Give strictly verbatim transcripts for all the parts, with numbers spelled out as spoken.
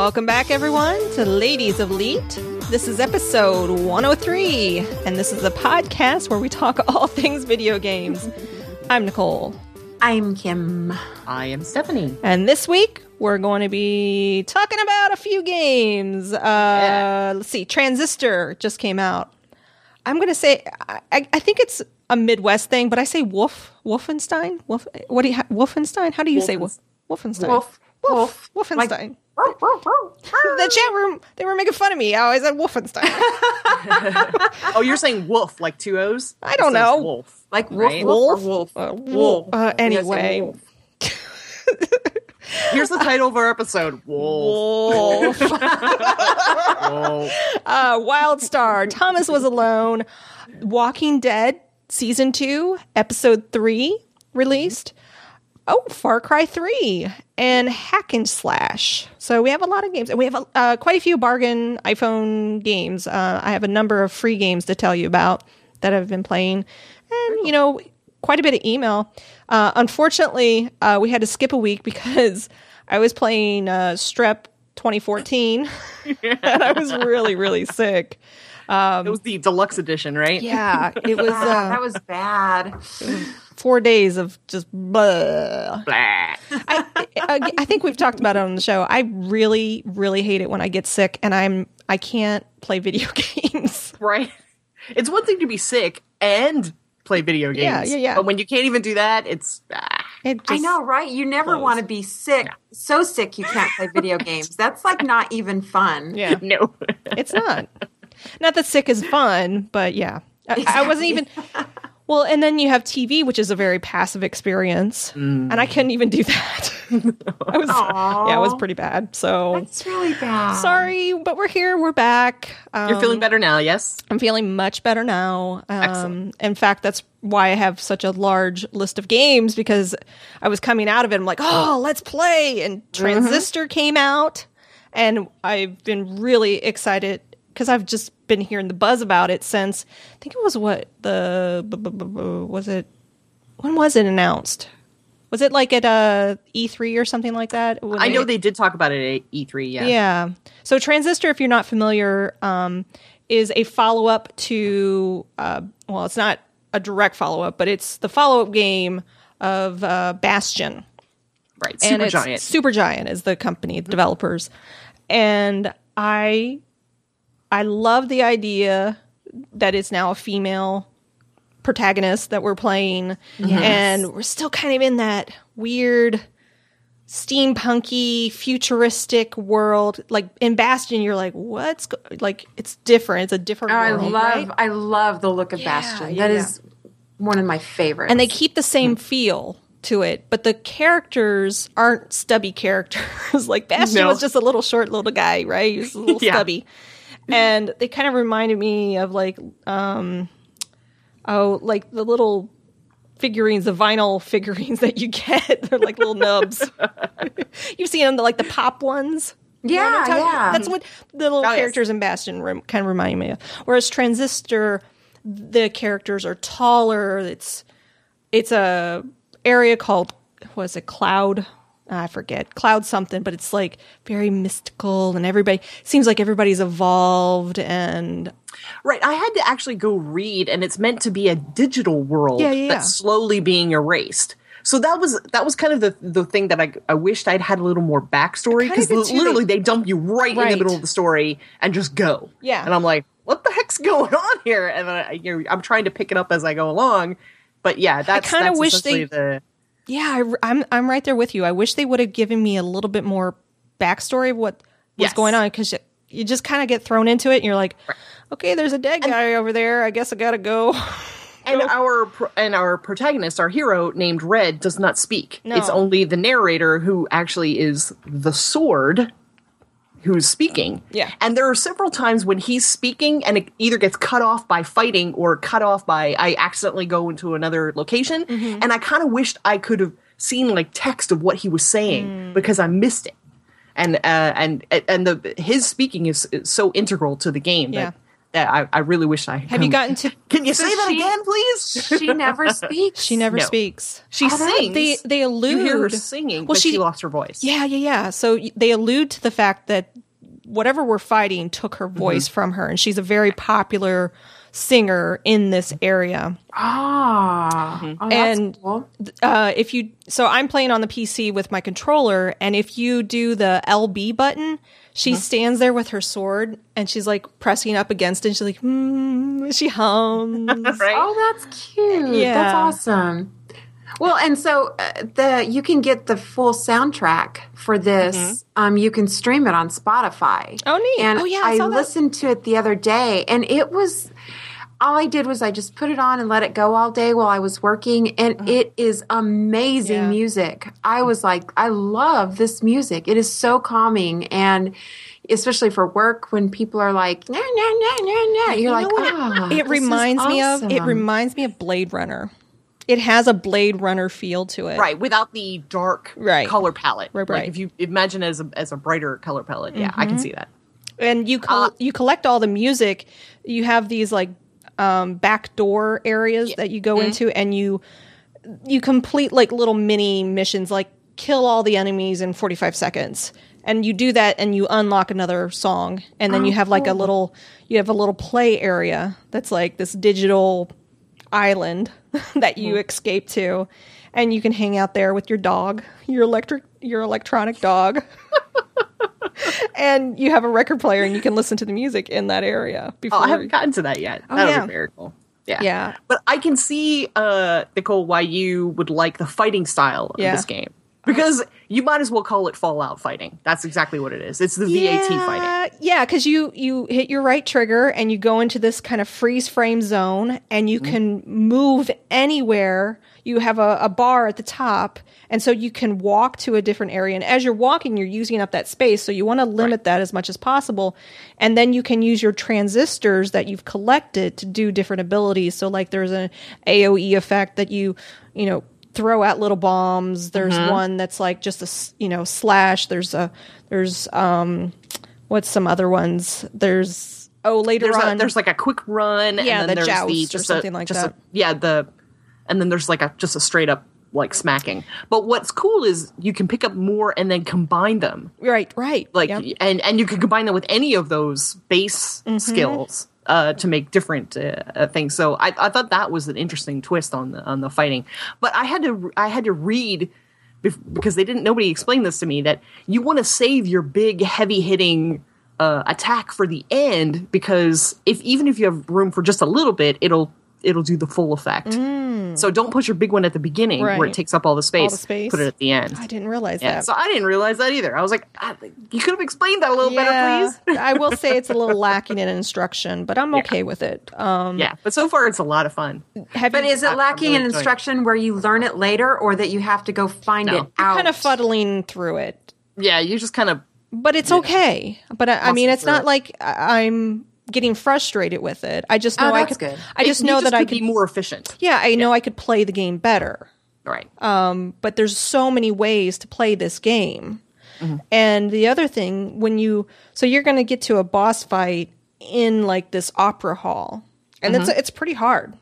Welcome back, everyone, to Ladies of Leet. This is episode one oh three, and this is a podcast where we talk all things video games. I'm Nicole. I'm Kim. I am Stephanie. And this week, we're going to be talking about a few games. Uh, yeah. Let's see, Transistor just came out. I'm going to say, I, I think it's a Midwest thing, but I say Wolf, Wolfenstein? Wolf, what do you ha- Wolfenstein? How do you Wolfens- say Wolf? Wolfenstein? Wolf. Wolf. Wolf. Wolfenstein. Like- The chat room, they were making fun of me. I always said Wolfenstein. Oh, you're saying wolf, like two O's? I don't know. Wolf. Like wolf, right? wolf, wolf, or wolf. uh, wolf. Uh, anyway. Wolf. Here's the title of our episode. Wolf. Wolf. Wolf. uh, Wildstar. Thomas Was Alone. Walking Dead Season two, Episode three released. Oh, Far Cry three and Hack and Slash. So we have a lot of games. And we have uh, quite a few bargain iPhone games. Uh, I have a number of free games to tell you about that I've been playing. And, you know, quite a bit of email. Uh, unfortunately, uh, we had to skip a week because I was playing uh, Strep twenty fourteen. And I was really, really sick. Um, it was the deluxe edition, right? Yeah, it was. Uh, that was bad. Four days of just blah. Blah. I, I, I think we've talked about it on the show. I really, really hate it when I get sick and I'm I can't play video games. Right. It's one thing to be sick and play video games. Yeah, yeah, yeah. But when you can't even do that, it's ah. It just I know, right? You never want to be sick, so sick you can't play video games. That's like not even fun. Yeah, no, it's not. Not that sick is fun, but yeah, I, Exactly. I wasn't even. Well, and then you have T V, which is a very passive experience, Mm. and I couldn't even do that. I was, Aww. yeah, it was pretty bad. So That's really bad. sorry, but we're here. We're back. Um, you're feeling better now, yes? I'm feeling much better now. Um, Excellent. In fact, that's why I have such a large list of games, because I was coming out of it. I'm like, oh, let's play. And Transistor came out, and I've been really excited because I've just been hearing the buzz about it since, I think it was what, the, b- b- b- b- was it, when was it announced? Was it like at uh, E three or something like that? When I know they did talk about it at E three, yeah. Yeah. So Transistor, if you're not familiar, um, is a follow-up to, uh, well, it's not a direct follow-up, but it's the follow-up game of uh, Bastion. Right, And Super it's Giant. Supergiant is the company, the developers. And I, I love the idea that it's now a female protagonist that we're playing. Yes. And we're still kind of in that weird steampunky futuristic world. Like in Bastion, you're like, what's go-? like it's different. It's a different Oh, I world, love, right? I love the look of Yeah, Bastion. yeah, That yeah. is one of my favorites. And they keep the same feel to it, but the characters aren't stubby characters. Like Bastion No. was just a little short little guy, right? He was a little Yeah. stubby. And they kind of reminded me of like, um, oh, like the little figurines, the vinyl figurines that you get. They're like little nubs. You've seen them, like the pop ones. You know what I'm Yeah, talking- yeah. That's what the little Oh, yes. characters in Bastion rem- kind of remind me of. Whereas Transistor, the characters are taller. It's it's a area called, what is it, Cloud? I forget, Cloud something, but it's like very mystical, and everybody seems like everybody's evolved. And Right, I had to actually go read, and it's meant to be a digital world Yeah, yeah, yeah. that's slowly being erased. So that was that was kind of the the thing that I I wished I'd had a little more backstory, I kinda because did too. literally they dump you right, in Right. the middle of the story and just go. Yeah. and I'm like, what the heck's going on here? And I, you know, I'm trying to pick it up as I go along, but yeah, that's kinda that's wish essentially they- the yeah, I, I'm I'm right there with you. I wish they would have given me a little bit more backstory of what was Yes. going on, because you, you just kind of get thrown into it, and you're like, okay, there's a dead guy over there. I guess I gotta go. And our pro- and our protagonist, our hero named Red, does not speak. No. It's only the narrator who actually is the sword who's speaking. Yeah. And there are several times when he's speaking and it either gets cut off by fighting or cut off by I accidentally go into another location. Mm-hmm. And I kind of wished I could have seen like text of what he was saying Mm. because I missed it. And uh, and and the his speaking is, is so integral to the game Yeah. that that I, I really wish I Have you gotten to? Can you So say that she- again, please? She never speaks. She never No. speaks. She Oh, that- sings. They they allude. you hear her singing, Well, but she, she- lost her voice. Yeah, yeah, yeah. So y- they allude to the fact that whatever we're fighting took her voice Mm-hmm. from her, and she's a very popular singer in this area. Ah, oh, that's And- cool. Uh, if you, so I'm playing on the P C with my controller, and if you do the L B button, she stands there with her sword, and she's like pressing up against it. And she's like, hmm, she hums. Right? Oh, that's cute. Yeah. That's awesome. Well, and so uh, the you can get the full soundtrack for this. Um, you can stream it on Spotify. Oh, neat. And Oh, yeah, I saw that. listened to it the other day, and it was. All I did was I just put it on and let it go all day while I was working, and it is amazing Yeah. music. I was like, I love this music. It is so calming, and especially for work when people are like, no, no, no, no, no. You're like, know what ah, It this is reminds me of. It awesome." reminds me of Blade Runner. It has a Blade Runner feel to it. Right, without the dark Right. color palette. Right, Like right. if you imagine it as a, as a brighter color palette, yeah, I can see that. And you col- Uh, you collect all the music. You have these like um, back door areas that you go into, and you you complete like little mini missions, like kill all the enemies in forty-five seconds. And you do that, and you unlock another song, and then you have like a little you have a little play area that's like this digital island that you escape to, and you can hang out there with your dog, your electric your electronic dog. And you have a record player, and you can listen to the music in that area. Before, Oh, I haven't gotten to that yet. Oh, that would yeah. be very cool. Yeah. Yeah. But I can see, uh, Nicole, why you would like the fighting style of Yeah. this game. Because you might as well call it Fallout fighting. That's exactly what it is. It's the V A T fighting. Yeah, yeah, because you you hit your right trigger, and you go into this kind of freeze frame zone, and you can move anywhere. You have a, a bar at the top, and so you can walk to a different area. And as you're walking, you're using up that space, so you want to limit that as much as possible. And then you can use your transistors that you've collected to do different abilities. So, like, there's an A O E effect that you you know. throw out little bombs. There's one that's like just a s- you know slash. There's a there's um what's some other ones? There's oh later There's, on a, there's like a quick run. Yeah, and the then there's joust the, or just something a, like just that. A, yeah, the and then there's like a just a straight up like smacking. But what's cool is you can pick up more and then combine them. right right Like yep. and and you can combine them with any of those base Mm-hmm. skills uh, to make different uh, uh, things. So I, I thought that was an interesting twist on the on the fighting. But I had to I had to read bef- because they didn't nobody explained this to me that you want to save your big heavy hitting uh, attack for the end because if even if you have room for just a little bit, it'll it'll do the full effect. So don't put your big one at the beginning where Right. it takes up all the space. the space. Put it at the end. I didn't realize Yeah, that. so I didn't realize that either. I was like, ah, you could have explained that a little better, please. I will say it's a little lacking in instruction, but I'm okay with it. Um, Yeah, but so far it's a lot of fun. have But you, is it I'm lacking really in enjoying it. instruction where you learn it later, or that you have to go find No. it out? kind of fuddling through it? Yeah, you just kind of But it's okay. But I, I mean, Muscle it's not through it. like I- I'm getting frustrated with it. I just know Oh, I that's could. good. I just know that I could could be more efficient. Yeah, I know I could play the game better. Right. Um, but there's so many ways to play this game. And the other thing, when you so you're going to get to a boss fight in like this opera hall, and it's it's pretty hard.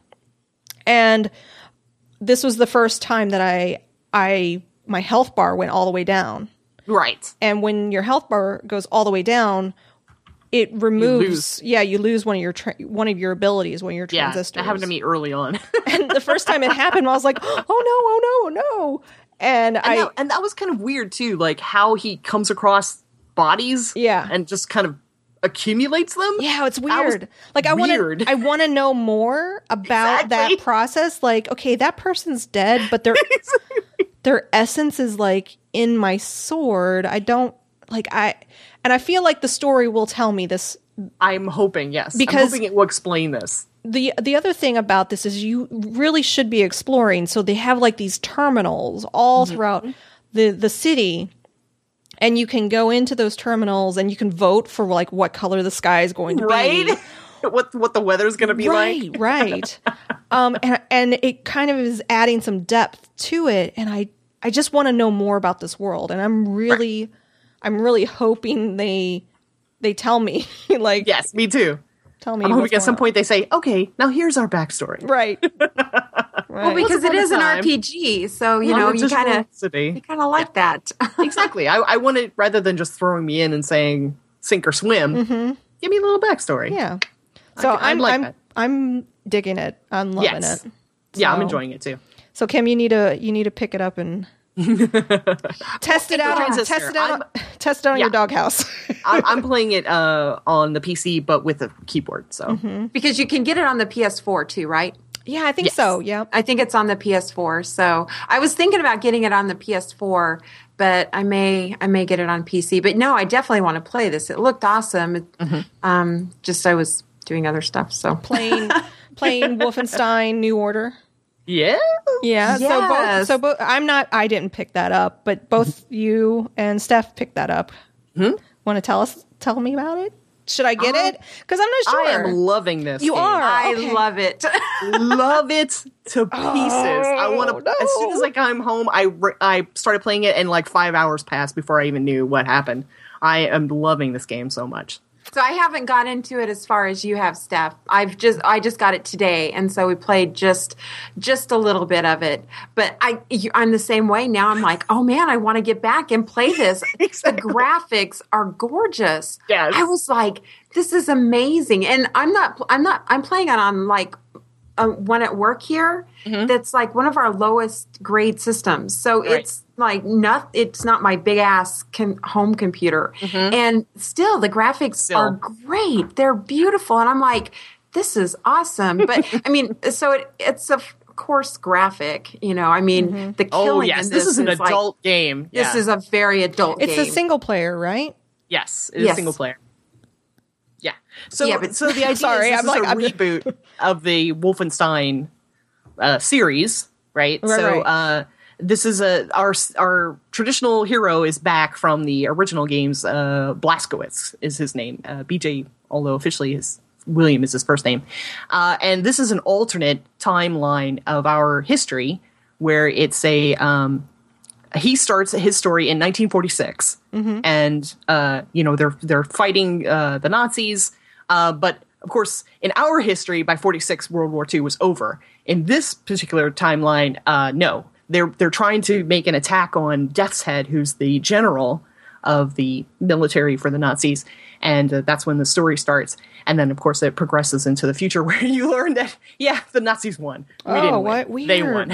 And this was the first time that I I my health bar went all the way down. Right. And when your health bar goes all the way down, it removes. lose. Yeah, you lose one of your tra- one of your abilities, one of your Yeah, transistors. that happened to me early on. And the first time it happened, I was like, "Oh no! Oh no! Oh no!" And, and, I that, and that was kind of weird too, like how he comes across bodies Yeah. and just kind of accumulates them. yeah, it's That was weird. Like I want weird. to I want to know more about Exactly. that process. Like, okay, that person's dead, but their their essence is like in my sword. I don't like I and I feel like the story will tell me this. I'm hoping, yes. Because- I'm hoping it will explain this. the the other thing about this is you really should be exploring. So they have like these terminals all Mm-hmm. throughout the the city, and you can go into those terminals and you can vote for like what color the sky is going to Right? be. what what the weather's going to be right, like. right. Um, and and it kind of is adding some depth to it, and I I just want to know more about this world, and I'm really I'm really hoping they they tell me like Yes, me too. Tell me. I'm hoping what's at some going point they say, okay, now here's our backstory. on. Right. right. Well, because Once upon it a is an time. R P G, so you On know the you kind of digital city. you kind of like that. Exactly. I, I want it, rather than just throwing me in and saying sink or swim, Mm-hmm. give me a little backstory. Yeah. So I I'm like I'm that. I'm digging it. I'm loving Yes. it. Yeah, I'm So- enjoying it too. So Kim, you need to you need to pick it up and test it out. On, Transistor. test it out. I'm- on- Test it on Yeah. your doghouse. I'm, I'm playing it uh, on the P C, but with a keyboard. So Mm-hmm. Because you can get it on the P S four too, right? yeah, I think Yes. so. Yeah. I think it's on the P S four. So I was thinking about getting it on the P S four, but I may I may get it on P C. But no, I definitely want to play this. It looked awesome. It- Um, just I was doing other stuff. So Playing playing Wolfenstein New Order. yeah, Yeah. So both. Yes. So both. I'm not. I didn't pick that up, but both you and Steph picked that up. Hmm? Want to tell us? Tell me about it. Should I get it? Because I'm not sure. I am loving this. You game. are. I Okay. love it. love it to pieces. I want to. no. As soon as I got home, I re- I started playing it, and like five hours passed before I even knew what happened. I am loving this game so much. So I haven't got into it as far as you have, Steph. I've just I just got it today, and so we played just just a little bit of it. But I you- I'm the same way now. I'm like, oh man, I want to get back and play this. Exactly. The graphics are gorgeous. Yes. I was like, this is amazing, and I'm not I'm not I'm playing it on like uh, one at work here. That's like one of our lowest grade systems. So Right. it's like not it's not my big ass com- home computer, and still the graphics Still. are great. They're beautiful, and I'm like, this is awesome. But I mean, so it it's of course graphic. You know, I mean, the killing. Oh yes, in this, is an like- adult game. This Yeah. is a very adult It's game. a single player, right? Yes, it is Yes. single player. Yeah. So, Yeah, but- so the idea Sorry, is this I'm is like- a I'm- reboot of the Wolfenstein uh, series, right? Right, so, right. uh, this is a our our traditional hero is back from the original games. Uh, Blazkowicz is his name. Uh, B J, although officially his William is his first name, uh, and this is an alternate timeline of our history where it's a um, he starts his story in nineteen forty-six, and uh, you know they're they're fighting uh, the Nazis, uh, but of course in our history by forty-six World War Two was over. In this particular timeline, uh, no, they're they're trying to make an attack on Death's Head, who's the general of the military for the Nazis, and uh, that's when the story starts. And then, of course, it progresses into the future where you learn that yeah, the Nazis won. We Oh, didn't what win. They weird. won.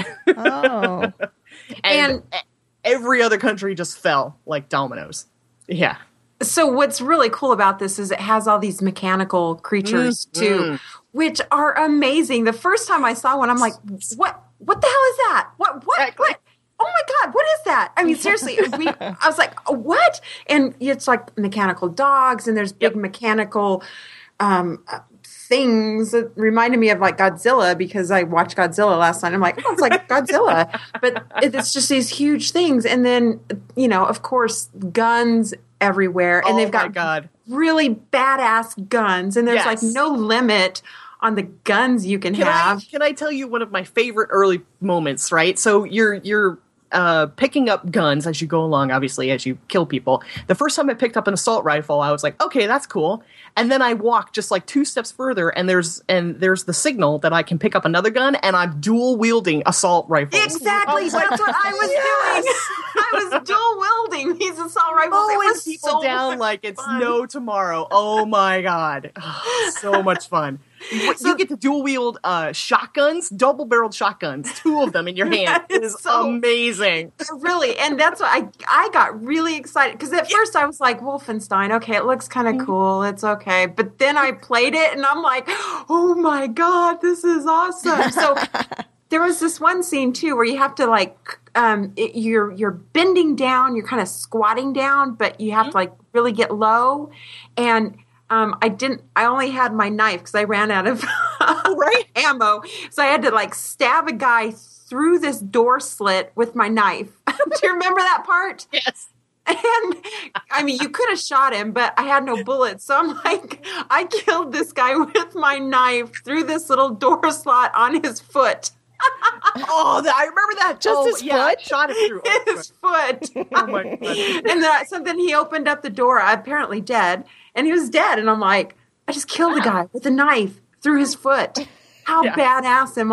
Oh. and, And- every other country just fell like dominoes. Yeah. So what's really cool about this is it has all these mechanical creatures too, which are amazing. The first time I saw one, I'm like, "What? What the hell is that? What? What? Exactly. What? Oh my god, what is that?" I mean, seriously, we, I was like, "What?" And it's like mechanical dogs, and there's big Yep. mechanical um, uh, things that reminded me of like Godzilla because I watched Godzilla last night. I'm like, oh, it's like Godzilla, but it- it's just these huge things, and then you know, of course, guns everywhere, and Oh they've my got God. really badass guns, and there's like Yes. no limit on the guns you can, Can have. I can I tell you one of my favorite early moments, right? So you're you're uh, picking up guns as you go along, obviously, as you kill people. The first time I picked up an assault rifle, I was like, okay, that's cool. And then I walk just like two steps further, and there's and there's the signal that I can pick up another gun, and I'm dual wielding assault rifles. Exactly, that's what I was doing. I was dual wielding these assault rifles. It Mowing was people so down like it's fun. no tomorrow. Oh my god, so much fun! You, you get to dual wield uh, shotguns, double barreled shotguns, two of them in your hand. It is so- amazing. Really, and that's what I I got really excited because at first I was like Wolfenstein, okay, it looks kind of cool, it's okay, but then I played it and I'm like, oh my god, this is awesome. So there was this one scene too where you have to like um it, you're you're bending down, you're kind of squatting down, but you have to like really get low, and um I didn't I only had my knife because I ran out of Right. ammo, so I had to like stab a guy through this door slit with my knife. Do you remember that part? Yes. And I mean, you could have shot him, but I had no bullets. So I'm like, I killed this guy with my knife through this little door slot on his foot. Oh, that, I remember that. Just oh, his yeah, I foot? shot it through. Oh, His foot. oh my god. And then, so then he opened up the door, apparently dead, and he was dead. And I'm like, I just killed a guy with a knife through his foot. How yeah. badass am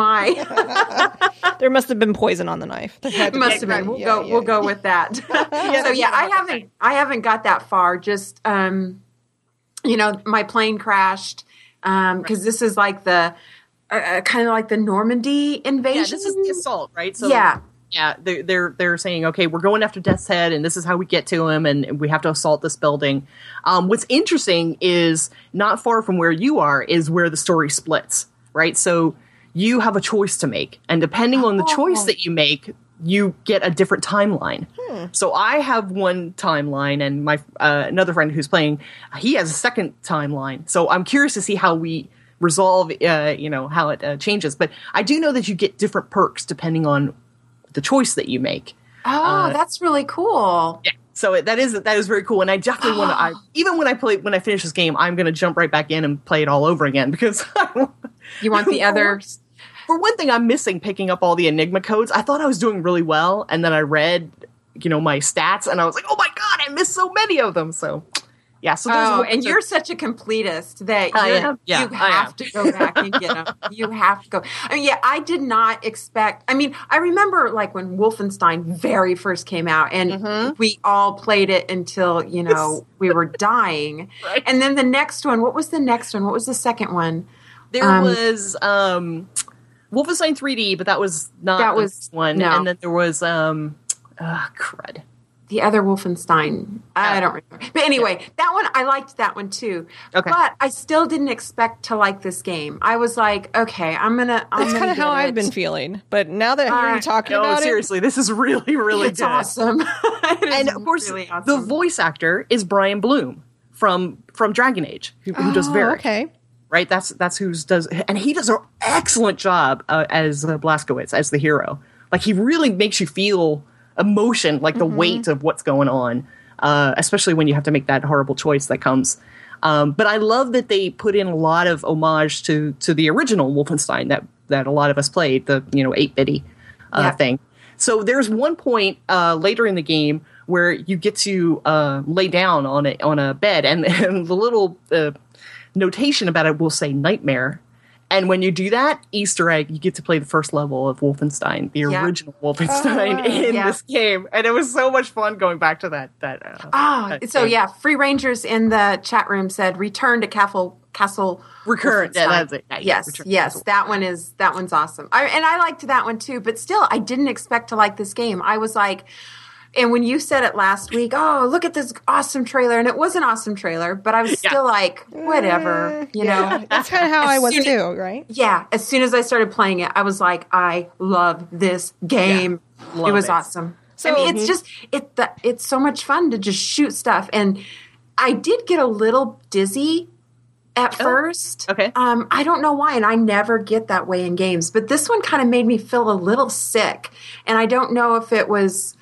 I? There must have been poison on the knife. Must have been. We'll yeah, go. Yeah, we'll yeah. go with that. yeah, so yeah, I haven't. I haven't got that far. Just um, you know, my plane crashed um because right. this is like the uh, kind of like the Normandy invasion. Yeah, this is the assault, right? So yeah. Yeah, they're, they're they're saying, okay, we're going after Death's Head, and this is how we get to him, and we have to assault this building. Um, what's interesting is not far from where you are is where the story splits, right? So you have a choice to make, and depending on the Oh. choice that you make, you get a different timeline. Hmm. So I have one timeline, and my uh, another friend who's playing, he has a second timeline. So I'm curious to see how we resolve, uh, you know, how it uh, changes. But I do know that you get different perks depending on the choice that you make. Oh, Uh, that's really cool. Yeah. So it, that is that is very cool, and I definitely want to. I even when I play when I finish this game, I'm going to jump right back in and play it all over again because I, You want the other? for one thing, I'm missing picking up all the Enigma codes. I thought I was doing really well, and then I read, you know, my stats, and I was like, oh my god, I missed so many of them. So yeah, so there's Oh, one- and you're such a completist that I you're, am. Yeah, you I have am. to go back and get them. You have to go. I mean, yeah, I did not expect. I mean, I remember like when Wolfenstein very first came out, and Mhm. we all played it until you know we were dying. Right. And then the next one. What was the next one? What was the second one? there um, was um, Wolfenstein three D, but that was not That the was- one. no. And then there was um, uh, crud. The other Wolfenstein. I Yeah. don't remember. But anyway, that one, I liked that one too. Okay. But I still didn't expect to like this game. I was like, okay, I'm going to. That's kind of how it. I've been feeling. But now that I hear Uh, you talking No, about seriously, this is really, really It's good. awesome. It is And of course, really the awesome. voice actor is Brian Bloom from from Dragon Age, who, who it, does oh, Varric. okay. Right? That's that's who's does, and he does an excellent job uh, as uh, Blazkowicz, as the hero. Like he really makes you feel emotion, like the Mm-hmm. weight of what's going on, uh, especially when you have to make that horrible choice that comes. Um, but I love that they put in a lot of homage to to the original Wolfenstein that that a lot of us played, the you know eight bitty uh, Yeah. thing. So there's one point uh, later in the game where you get to uh, lay down on a on a bed, and, and the little uh, notation about it will say nightmare. And when you do that, Easter egg, you get to play the first level of Wolfenstein, the Yeah. original Wolfenstein Oh, in yeah. this game, and it was so much fun going back to that. That uh, Oh, that so game. yeah, Free Rangers in the chat room said return to Castle Castle Recurrent, yeah, Wolfenstein." that's it. Yeah, yeah, yes, Return to yes, Castle. that one is that one's awesome. I, and I liked that one too, but still, I didn't expect to like this game. I was like, and when you said it last week, oh, look at this awesome trailer, and it was an awesome trailer, but I was Yeah. still like, whatever, you know. That's kind of how I was soon- too, right? Yeah, as soon as I started playing it, I was like, I love this game. Love it was it. awesome. So- I mean, it's just it. The, it's so much fun to just shoot stuff, and I did get a little dizzy at first. okay. Um, I don't know why, and I never get that way in games, but this one kind of made me feel a little sick, and I don't know if it was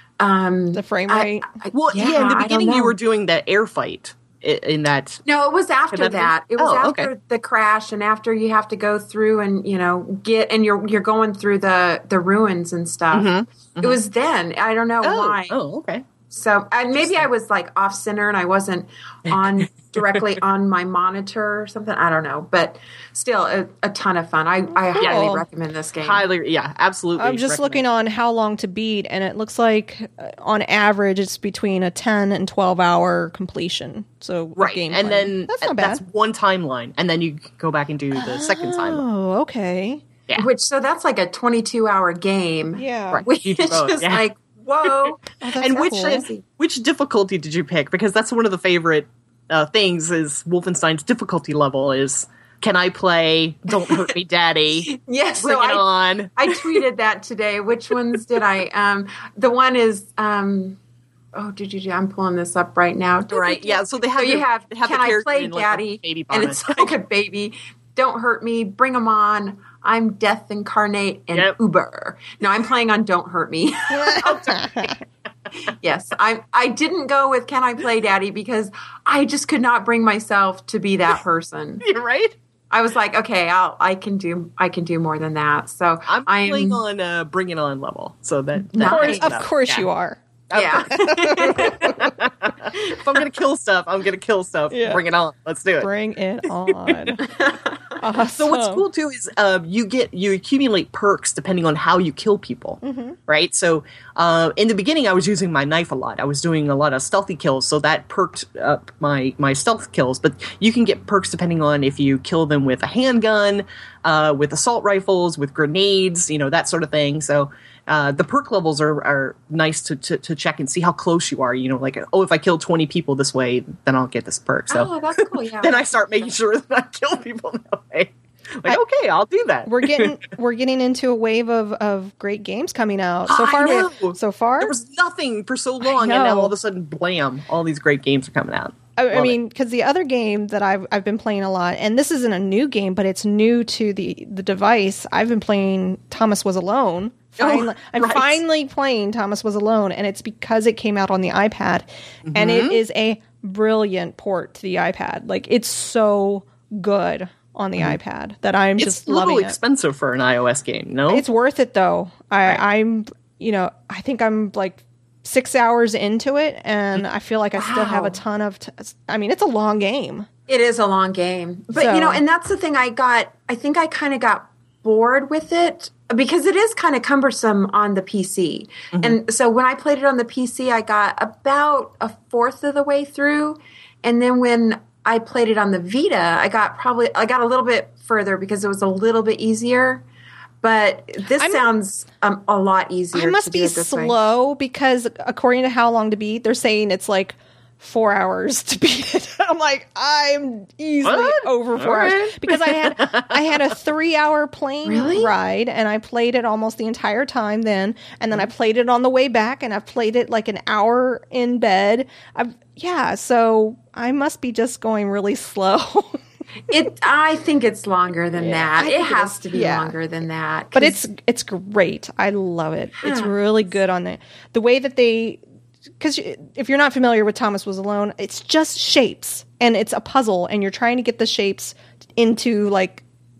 um, The frame I- rate. I- Well, yeah, in the I don't beginning you know. were doing that air fight i- in that. No, it was after Did that that. happen? It was Oh, after okay. the crash, and after you have to go through and you know get and you're you're going through the the ruins and stuff. It was then. I don't know Oh, why. oh, okay. So and maybe I was like off center and I wasn't on directly on my monitor or something. I don't know, but still a, a ton of fun. I, I highly Cool. recommend this game. Highly, yeah, absolutely. I'm just recommend. looking on how long to beat, and it looks like uh, on average it's between a ten and twelve hour completion. So right, gameplay. and then that's not and bad. that's one timeline, and then you go back and do the second timeline. Oh, okay. Yeah. Which so that's like a twenty-two hour game. Yeah. Right. Which You do is both, just yeah. like whoa. Oh, that's And which cool. which difficulty did you pick? Because that's one of the favorite uh, things is Wolfenstein's difficulty level is can I play Don't Hurt Me Daddy? Yes, Bring so it I, on. I tweeted that today. Which ones did I? Um, the one is. Um, oh, did you? I'm pulling this up right now. Right, yeah, so they have So you the- have. they have Can the I character play in, like, a Daddy? baby and bonnet. it's like a baby. Don't hurt me. Bring them on. I'm Death Incarnate and Yep. Uber. No, I'm playing on Don't Hurt Me. Yes, I I didn't go with Can I Play Daddy because I just could not bring myself to be that person. You're right. I was like, okay, I'll I can do I can do more than that. So I'm I'm playing on uh, Bring It On level, so that, Nice. that Of course, makes of sense. course Yeah. you are. yeah. If I'm gonna kill stuff, I'm gonna kill stuff. Yeah. Bring it on. Let's do it. Bring it on. Awesome. So what's cool too is uh, you get you accumulate perks depending on how you kill people, mm-hmm. right? So uh, in the beginning, I was using my knife a lot. I was doing a lot of stealthy kills, so that perked up my my stealth kills. But you can get perks depending on if you kill them with a handgun, uh, with assault rifles, with grenades, you know, that sort of thing. So. Uh, the perk levels are, are nice to, to, to check and see how close you are. You know, like, oh, if I kill twenty people this way, then I'll get this perk. So oh, that's cool. Yeah. then I start making sure that I kill people that way. Like, I, okay, I'll do that. We're getting we're getting into a wave of, of great games coming out. So far, I know. so far, there was nothing for so long, and now all of a sudden, blam! All these great games are coming out. I, I mean, because the other game that I've I've been playing a lot, and this isn't a new game, but it's new to the the device. I've been playing Thomas Was Alone. Finally, oh, I'm right. finally playing Thomas Was Alone, and it's because it came out on the iPad, mm-hmm. and it is a brilliant port to the iPad. Like, it's so good on the mm-hmm. iPad that I'm it's just loving it. It's a little expensive for an iOS game, no? It's worth it, though. I, right. I'm, you know, I think I'm like six hours into it, and I feel like I wow. still have a ton of. T- I mean, it's a long game. It is a long game, but so, you know, and that's the thing. I got. I think I kind of got bored with it because it is kind of cumbersome on the P C. Mm-hmm. And so when I played it on the P C, I got about a fourth of the way through, and then when I played it on the Vita, I got probably I got a little bit further because it was a little bit easier. But this I'm, sounds um, a lot easier. I must to be do it this slow way. Because according to How Long to Beat, they're saying it's like four hours to beat it. I'm like, I'm easily what? over four All hours right. because I had I had a three hour plane really? ride, and I played it almost the entire time then, and then I played it on the way back, and I've played it like an hour in bed. I've, yeah, so I must be just going really slow. It. I think it's longer than yeah, that. It has it to be yeah. longer than that. But it's it's great. I love it. Huh. It's really good on the the way that they. Because if you're not familiar with Thomas Was Alone, it's just shapes, and it's a puzzle, and you're trying to get the shapes into like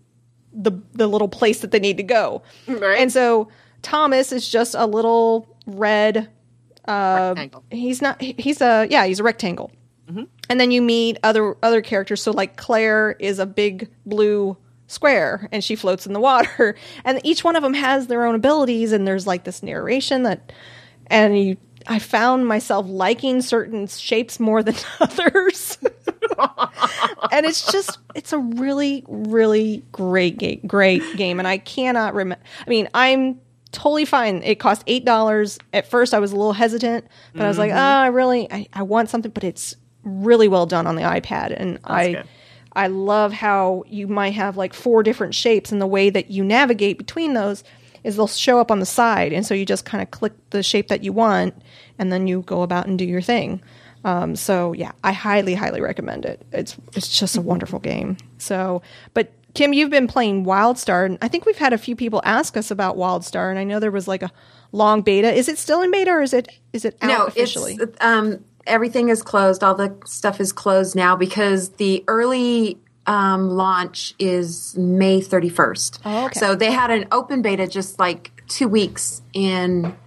the the little place that they need to go. Right. And so Thomas is just a little red. Uh, rectangle. He's not. He's a yeah. He's a rectangle. Mm-hmm. And then you meet other other characters. So like Claire is a big blue square, and she floats in the water. And each one of them has their own abilities, and there's like this narration that, and you. I found myself liking certain shapes more than others. And it's just, it's a really, really great game, great game. And I cannot remember. I mean, I'm totally fine. It cost eight dollars. At first, I was a little hesitant, but mm-hmm. I was like, oh, I really, I, I want something, but it's really well done on the iPad. And That's I, good. I love how you might have like four different shapes, and the way that you navigate between those is they'll show up on the side. And so you just kind of click the shape that you want, and then you go about and do your thing. Um, so yeah, I highly, highly recommend it. It's it's just a wonderful game. So, but Kim, you've been playing WildStar, and I think we've had a few people ask us about WildStar, and I know there was like a long beta. Is it still in beta, or is it is it out no, officially? It's, um, everything is closed. All the stuff is closed now because the early um, launch is May thirty-first. Oh, okay. So they had an open beta just like two weeks in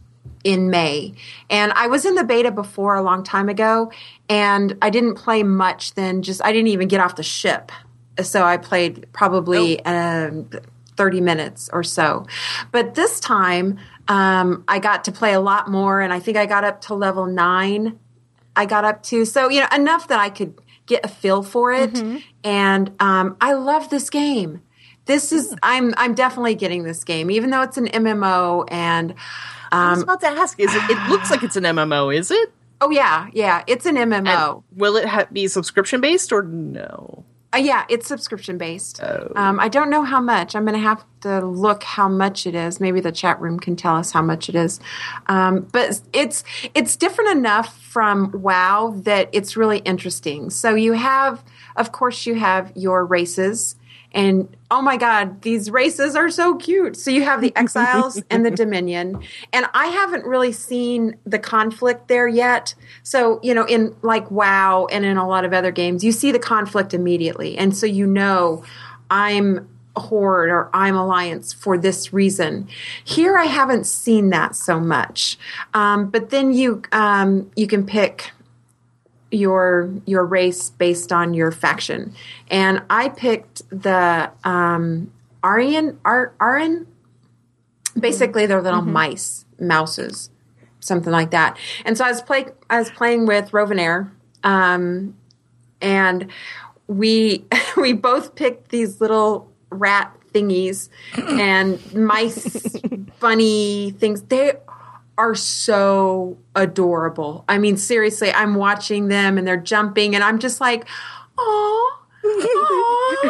in May. And I was in the beta before a long time ago, and I didn't play much then. Just I didn't even get off the ship. So I played probably oh. um, thirty minutes or so. But this time um, I got to play a lot more, and I think I got up to level nine. I got up to, so, you know, enough that I could get a feel for it. Mm-hmm. And um, I love this game. This is, I'm I'm definitely getting this game, even though it's an M M O. And um, I was about to ask, is it, it looks like it's an M M O, is it? Oh, yeah, yeah, it's an M M O. And will it ha- be subscription-based or no? Uh, yeah, it's subscription-based. Oh. Um, I don't know how much. I'm going to have to look how much it is. Maybe the chat room can tell us how much it is. Um, but it's it's different enough from WoW that it's really interesting. So you have, of course, you have your races. And, oh, my God, these races are so cute. So you have the Exiles and the Dominion. And I haven't really seen the conflict there yet. So, you know, in like WoW and in a lot of other games, you see the conflict immediately. And so you know I'm Horde or I'm Alliance for this reason. Here I haven't seen that so much. Um, but then you um, you can pick your your race based on your faction. And I picked the um, Aryan, Ar, Aryan. Basically, they're little mm-hmm. mice, mouses, something like that. And so I was play I was playing with Rovanair, um, and we we both picked these little rat thingies and mice, bunny things. They are so adorable. I mean, seriously, I'm watching them and they're jumping, and I'm just like, oh. Oh,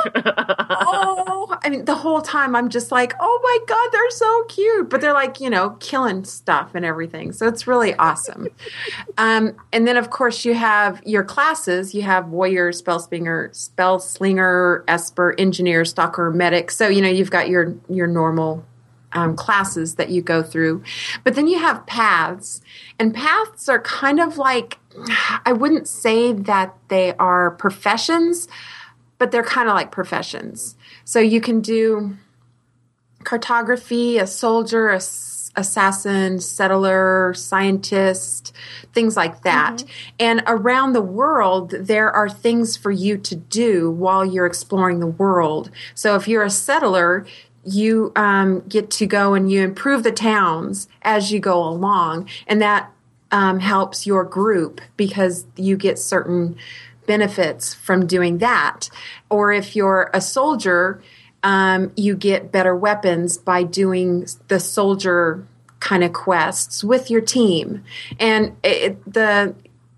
oh, I mean, the whole time I'm just like, oh my God, they're so cute. But they're like, you know, killing stuff and everything. So it's really awesome. Um, and then, of course, you have your classes. You have warrior, spellslinger, spellslinger, esper, engineer, stalker, medic. So, you know, you've got your, your normal um, classes that you go through. But then you have paths. And paths are kind of like, I wouldn't say that they are professions, but they're kind of like professions. So you can do cartography, a soldier, a s- assassin, settler, scientist, things like that. Mm-hmm. And around the world, there are things for you to do while you're exploring the world. So if you're a settler, you um, get to go and you improve the towns as you go along. And that um, helps your group because you get certain benefits from doing that. Or if you're a soldier, um, you get better weapons by doing the soldier kind of quests with your team. And it, the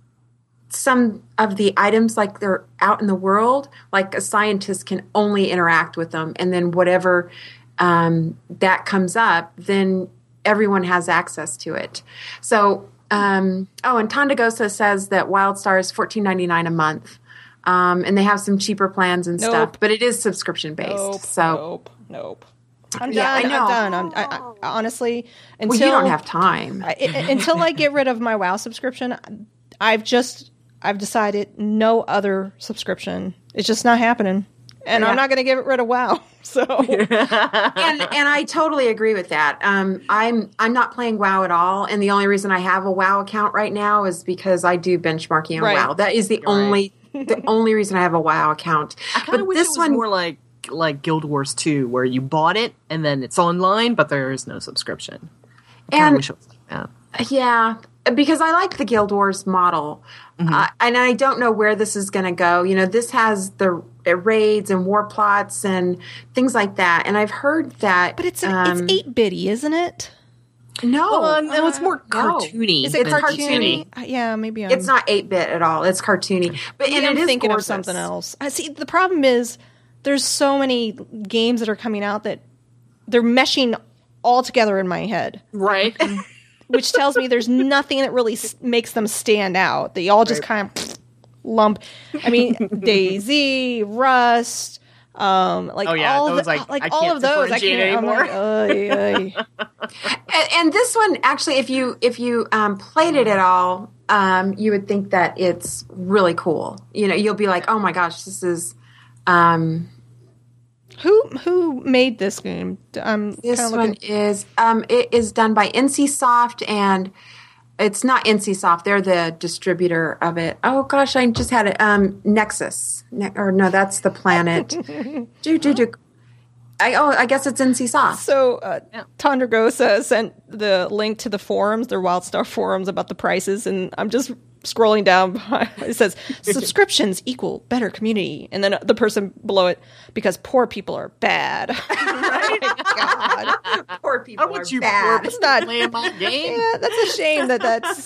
some of the items, like they're out in the world, like a scientist can only interact with them. And then whatever um, that comes up, then everyone has access to it. So Um, oh, and Tondagosa says that WildStar is fourteen ninety-nine a month, um, and they have some cheaper plans and nope. stuff, but it is subscription based. Nope, so nope, nope. I'm yeah, done. I know. I'm done. I'm I, I, honestly until well, you don't have time. I, I, until I get rid of my WoW subscription. I've just I've decided no other subscription. It's just not happening. And yeah. I'm not going to get rid of WoW. So, and and I totally agree with that. Um, I'm I'm not playing WoW at all, and the only reason I have a WoW account right now is because I do benchmarking on right. WoW. That is the You're only right. the only reason I have a WoW account. I kind of wish this it was one, more like like Guild Wars two, where you bought it and then it's online, but there is no subscription. I and wish it was like that. Yeah, because I like the Guild Wars model, mm-hmm. uh, and I don't know where this is going to go. You know, this has the raids and war plots and things like that, and I've heard that. But it's an, um, it's eight bitty, isn't it? No, well, no, it's more no. cartoony. Is it than cartoony? Uh, yeah, maybe I'm, it's not eight bit at all. It's cartoony, but maybe and I'm it is thinking gorgeous. of something else. I see. The problem is there's so many games that are coming out that they're meshing all together in my head, right? Which tells me there's nothing that really s- makes them stand out. They all just right. kind of lump. I mean, DayZ, Rust, um, like oh, yeah, all those, of the, like, like I all can't of those. I differentiate can't. I'm anymore. like, oy, oy. and, and this one, actually, if you if you um, played it at all, um, you would think that it's really cool. You know, you'll be like, oh my gosh, this is. Um, Who who made this game? Um, this one is um, it is done by NCSoft, and it's not NCSoft. They're the distributor of it. Oh gosh, I just had it. Um, Nexus, ne- or no, that's the planet. do, do, do. I oh, I guess it's NCSoft. So uh, yeah. Tondragosa sent the link to the forums, their WildStar forums about the prices, and I'm just scrolling down. It says subscriptions equal better community, and then the person below it, because poor people are bad. God, poor people How are would you bad. Poor It's not play my game. Yeah, that's a shame that that's.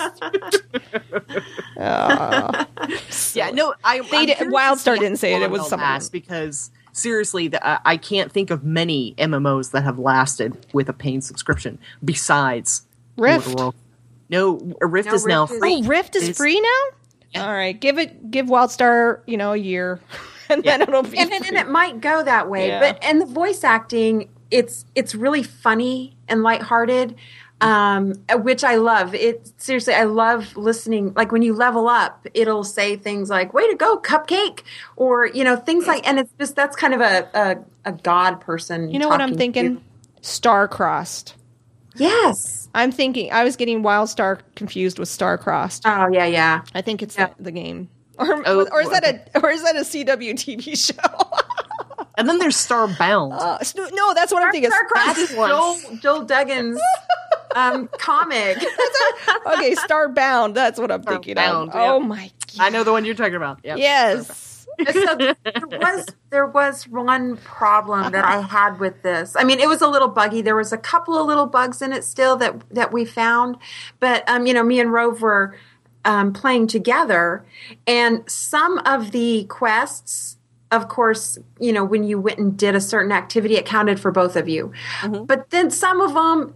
Uh, yeah, no, I. They I'm did, curious WildStar to see didn't say it. It how was long someone they'll last, because seriously, the, uh, I can't think of many M M Os that have lasted with a paying subscription besides Rift. World. No, Rift No, is now Rift is- free. Oh, Rift is It's- free now? Yeah. All right, give it, give WildStar, you know, a year, and Yeah. then it'll be. and, and, and it might go that way, Yeah. but and the voice acting, it's it's really funny and lighthearted, um, which I love. It seriously, I love listening. Like when you level up, it'll say things like "Way to go, Cupcake," or you know things like, and it's just that's kind of a a, a god person. You know what I'm talking thinking? to. Star-crossed. Yes. I'm thinking I was getting WildStar confused with Star-Crossed. Oh yeah, yeah. I think it's Yeah. the, the game, or Oh, or is that a or is that a C W T V show? And then there's Starbound. uh, Sno- no, that's what I'm thinking. Starcrossed is That's one. Joel, Joel Duggan's um, comic. Okay, Starbound. That's what I'm thinking Starbound, of. yeah. Oh my I know the one you're talking about. Yep. yes. So there was there was one problem that I had with this. I mean, it was a little buggy. There was a couple of little bugs in it still that that we found, but um, you know, me and Rove were um, playing together, and some of the quests, of course, you know, when you went and did a certain activity, it counted for both of you. Mm-hmm. But then some of them,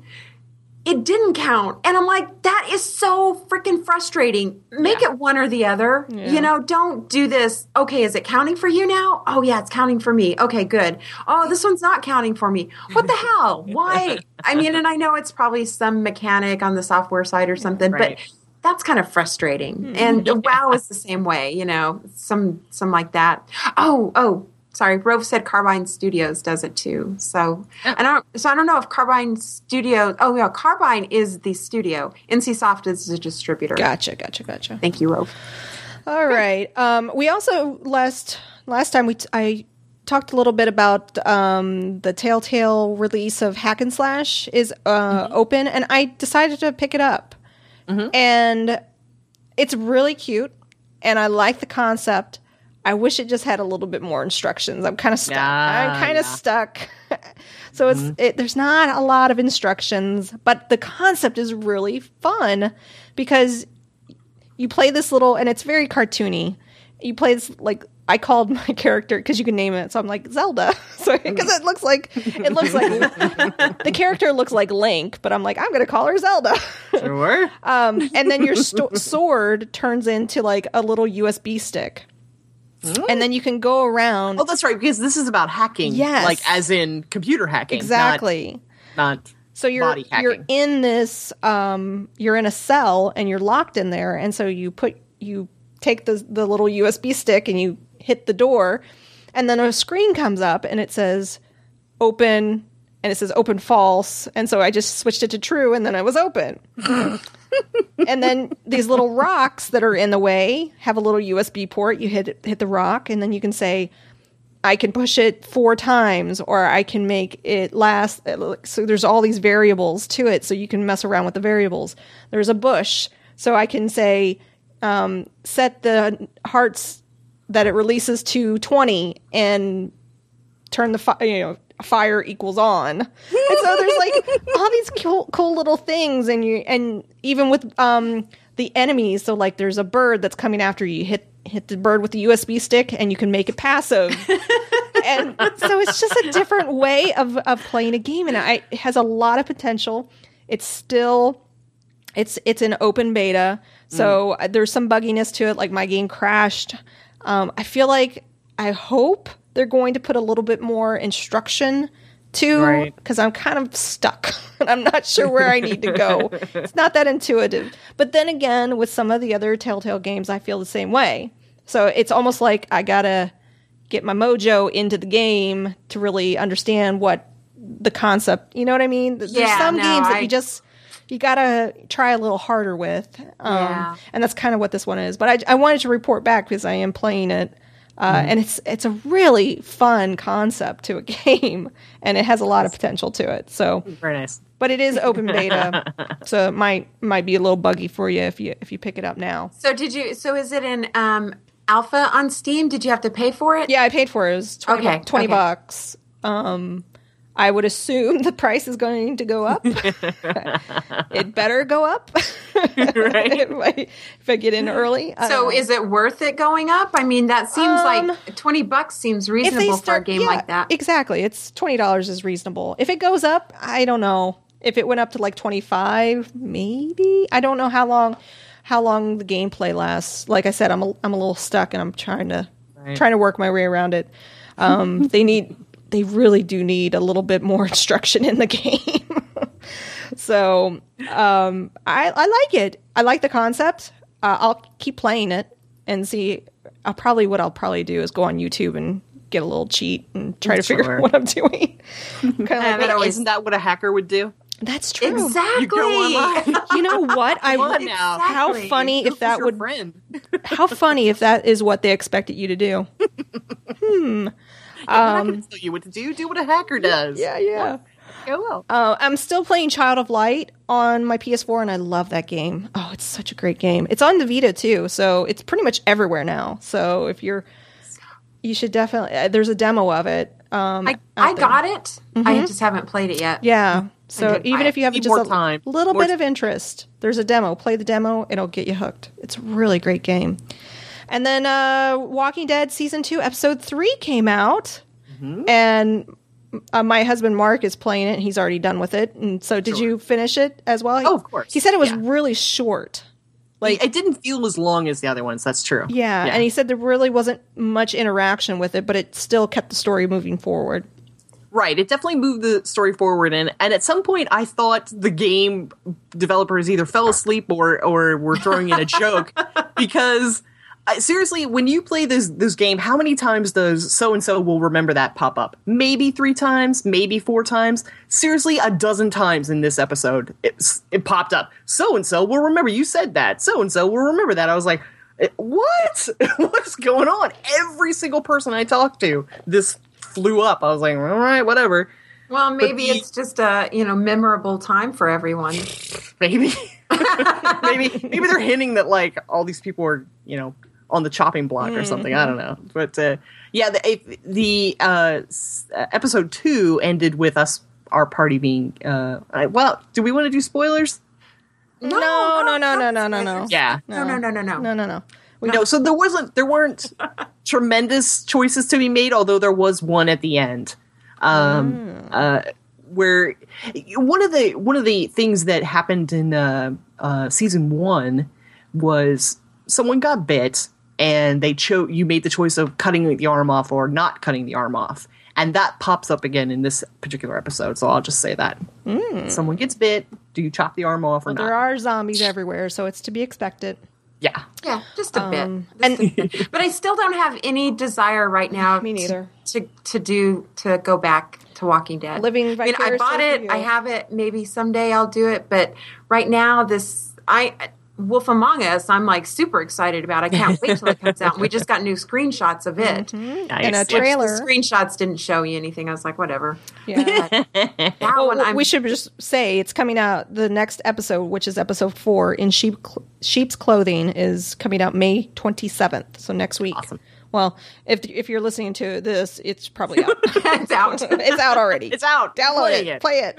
it didn't count. And I'm like, that is so freaking frustrating. Make Yeah. it one or the other. Yeah. You know, don't do this. Okay, is it counting for you now? Oh, yeah, it's counting for me. Okay, good. Oh, this one's not counting for me. What the hell? Why? I mean, and I know it's probably some mechanic on the software side or something, Right. but that's kind of frustrating. And WoW is the same way, you know, some some like that. Oh, oh, sorry. Rove said Carbine Studios does it too. So I don't. So I don't know if Carbine Studios. Oh yeah, Carbine is the studio. N C Soft is the distributor. Gotcha. Gotcha. Gotcha. Thank you, Rove. All right. Um, we also last last time we t- I talked a little bit about um, the Telltale release of Hack and Slash is uh, Mm-hmm. open, and I decided to pick it up. Mm-hmm. And it's really cute, and I like the concept. I wish it just had a little bit more instructions. I'm kind of stuck. Yeah, I'm kind of yeah. stuck. So it's it, there's not a lot of instructions, but the concept is really fun because you play this little, and it's very cartoony. You play this, like, I called my character because you can name it, so I'm like Zelda. So because it looks like it looks like the character looks like Link, but I'm like I'm gonna call her Zelda. Sure. Um, and then your sto- sword turns into like a little U S B stick, and then you can go around. Oh, that's right, because this is about hacking. Yes. Like, as in computer hacking. Exactly. Not, not So you're body hacking. you're in this um you're in a cell and you're locked in there, and so you put you take the the little U S B stick and you hit the door, and then a screen comes up and it says open, and it says open false, and so I just switched it to true, and then it was open. And then these little rocks that are in the way have a little U S B port. You hit it, hit the rock, and then you can say, I can push it four times, or I can make it last. So there's all these variables to it, so you can mess around with the variables. There's a bush, so I can say, um, set the hearts that it releases to twenty and turn the fi- you know fire equals on. And so there's like all these cool, cool little things, and you and even with um the enemies. So like there's a bird that's coming after you. Hit hit the bird with the U S B stick, and you can make it passive. And so it's just a different way of of playing a game, and I, it has a lot of potential. It's still it's it's an open beta, so mm. there's some bugginess to it. Like my game crashed. Um, I feel like I hope they're going to put a little bit more instruction to, because right. I'm kind of stuck and I'm not sure where I need to go. It's not that intuitive. But then again, with some of the other Telltale games, I feel the same way. So it's almost like I gotta get my mojo into the game to really understand what the concept, you know what I mean? There's yeah, some no, games that I... you just, you gotta try a little harder with. Um, yeah. And that's kind of what this one is. But I, I wanted to report back because I am playing it. Uh, mm-hmm. And it's it's a really fun concept to a game, and it has a lot of potential to it. So very nice. But it is open beta, so it might might be a little buggy for you if you if you pick it up now. So did you? So is it in um, alpha on Steam? Did you have to pay for it? Yeah, I paid for it. It was twenty, okay, twenty okay. bucks. Um, I would assume the price is going to go up. It better go up. Right. if, I, if I get in early. So is it worth it going up? I mean, that seems um, like twenty bucks seems reasonable start, for a game yeah, like that. Exactly. It's twenty dollars is reasonable. If it goes up, I don't know. If it went up to like twenty-five, maybe. I don't know how long how long the gameplay lasts. Like I said, I'm a, I'm a little stuck, and I'm trying to right. trying to work my way around it. Um, they need they really do need a little bit more instruction in the game. So um, I, I like it. I like the concept. Uh, I'll keep playing it and see. I'll probably what I'll probably do is go on YouTube and get a little cheat and try to sure. figure out what I'm doing. Kind of like, that always, isn't that what a hacker would do? That's true. Exactly. You go online. You know what? I Come on now. how Exactly. funny if Who's that your would friend? how funny if that is what they expected you to do. Hmm. I'm not going to tell you what to do. Do what a hacker does. Yeah, yeah. Go well. Uh, I'm still playing Child of Light on my P S four, and I love that game. Oh, it's such a great game. It's on the Vita too, so it's pretty much everywhere now. So if you're, you should definitely. Uh, there's a demo of it. Um, I, out I there. got it. I just haven't played it yet. Yeah. So did buy even it. if you have Need just more a time. little More bit t- of interest, there's a demo. Play the demo; it'll get you hooked. It's a really great game. And then uh, Walking Dead season two, episode three came out, Mm-hmm. and uh, my husband Mark is playing it. And he's already done with it. And so, did Sure. you finish it as well? Oh, of course. He said it was Yeah. really short. Like, it didn't feel as long as the other ones. That's true. Yeah, and he said there really wasn't much interaction with it, but it still kept the story moving forward. Right, it definitely moved the story forward, and and at some point I thought the game developers either fell asleep or or were throwing in a joke because uh, seriously, when you play this this game, how many times does so and so will remember that pop up? Maybe three times, maybe four times. Seriously, a dozen times in this episode, it it popped up. So and so will remember you said that. So and so will remember that. I was like, what? What's going on? Every single person I talked to, this flew up. I was like, all right, whatever. Well, maybe the- it's just a you know memorable time for everyone. Maybe, maybe, maybe they're hinting that like all these people are, you know, on the chopping block or something. I don't know, but uh, yeah, the the uh, s- uh, episode two ended with us, our party being. Uh, I, well, do we want to do spoilers? No, no, no, no, no, no, no. Yeah, No, no, no, no, no. No, no, no. We no. So there wasn't, there weren't tremendous choices to be made, although there was one at the end. Um, uh, where one of the one of the things that happened in uh, uh, season one was someone got bit and they chose you made the choice of cutting the arm off or not cutting the arm off, and that pops up again in this particular episode. So I'll just say that someone gets bit. Do you chop the arm off or Well, not? there are zombies everywhere, so it's to be expected. Yeah. Yeah, just a Um, bit. And but I still don't have any desire right now. Me neither. To, to to do to go back to Walking Dead. Living I mean, I vicariously bought through it. you. I have it. Maybe someday I'll do it. But right now, this I Wolf Among Us. I'm like super excited about. I can't wait till it comes out. And we just got new screenshots of it. And a Nice. Which the trailer. screenshots didn't show you anything. I was like, whatever. Yeah. That Well, one, I'm, we should just say it's coming out. The next episode, which is episode four, in sheep cl- sheep's clothing, is coming out May twenty seventh. So next week. Awesome. Well, if if you're listening to this, it's probably out. it's out. It's out already. It's out. Download Playing it. Play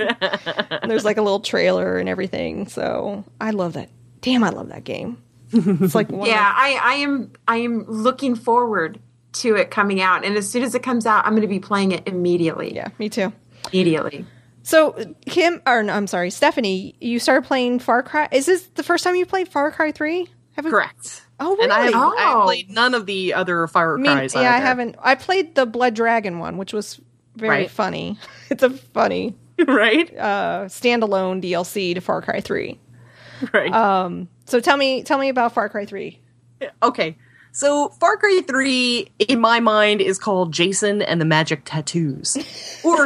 it. And there's like a little trailer and everything. So I love that. Damn, I love that game. It's like one Yeah, of I, I am. I am looking forward to it coming out, and as soon as it comes out, I'm going to be playing it immediately. the, yeah, me too. Immediately. So Kim, or no, I'm sorry, Stephanie, you started playing Far Cry. Is this the first time you played Far Cry three? Haven't Correct. Oh, really? And I have, I have Oh. played none of the other Fire I mean, Cries. yeah, I either. haven't. I played the Blood Dragon one, which was very Right. funny. It's a funny right? uh, standalone D L C to Far Cry three. Right. Um, so tell me, tell me about Far Cry three. Okay. So Far Cry three, in my mind, is called Jason and the Magic Tattoos. Or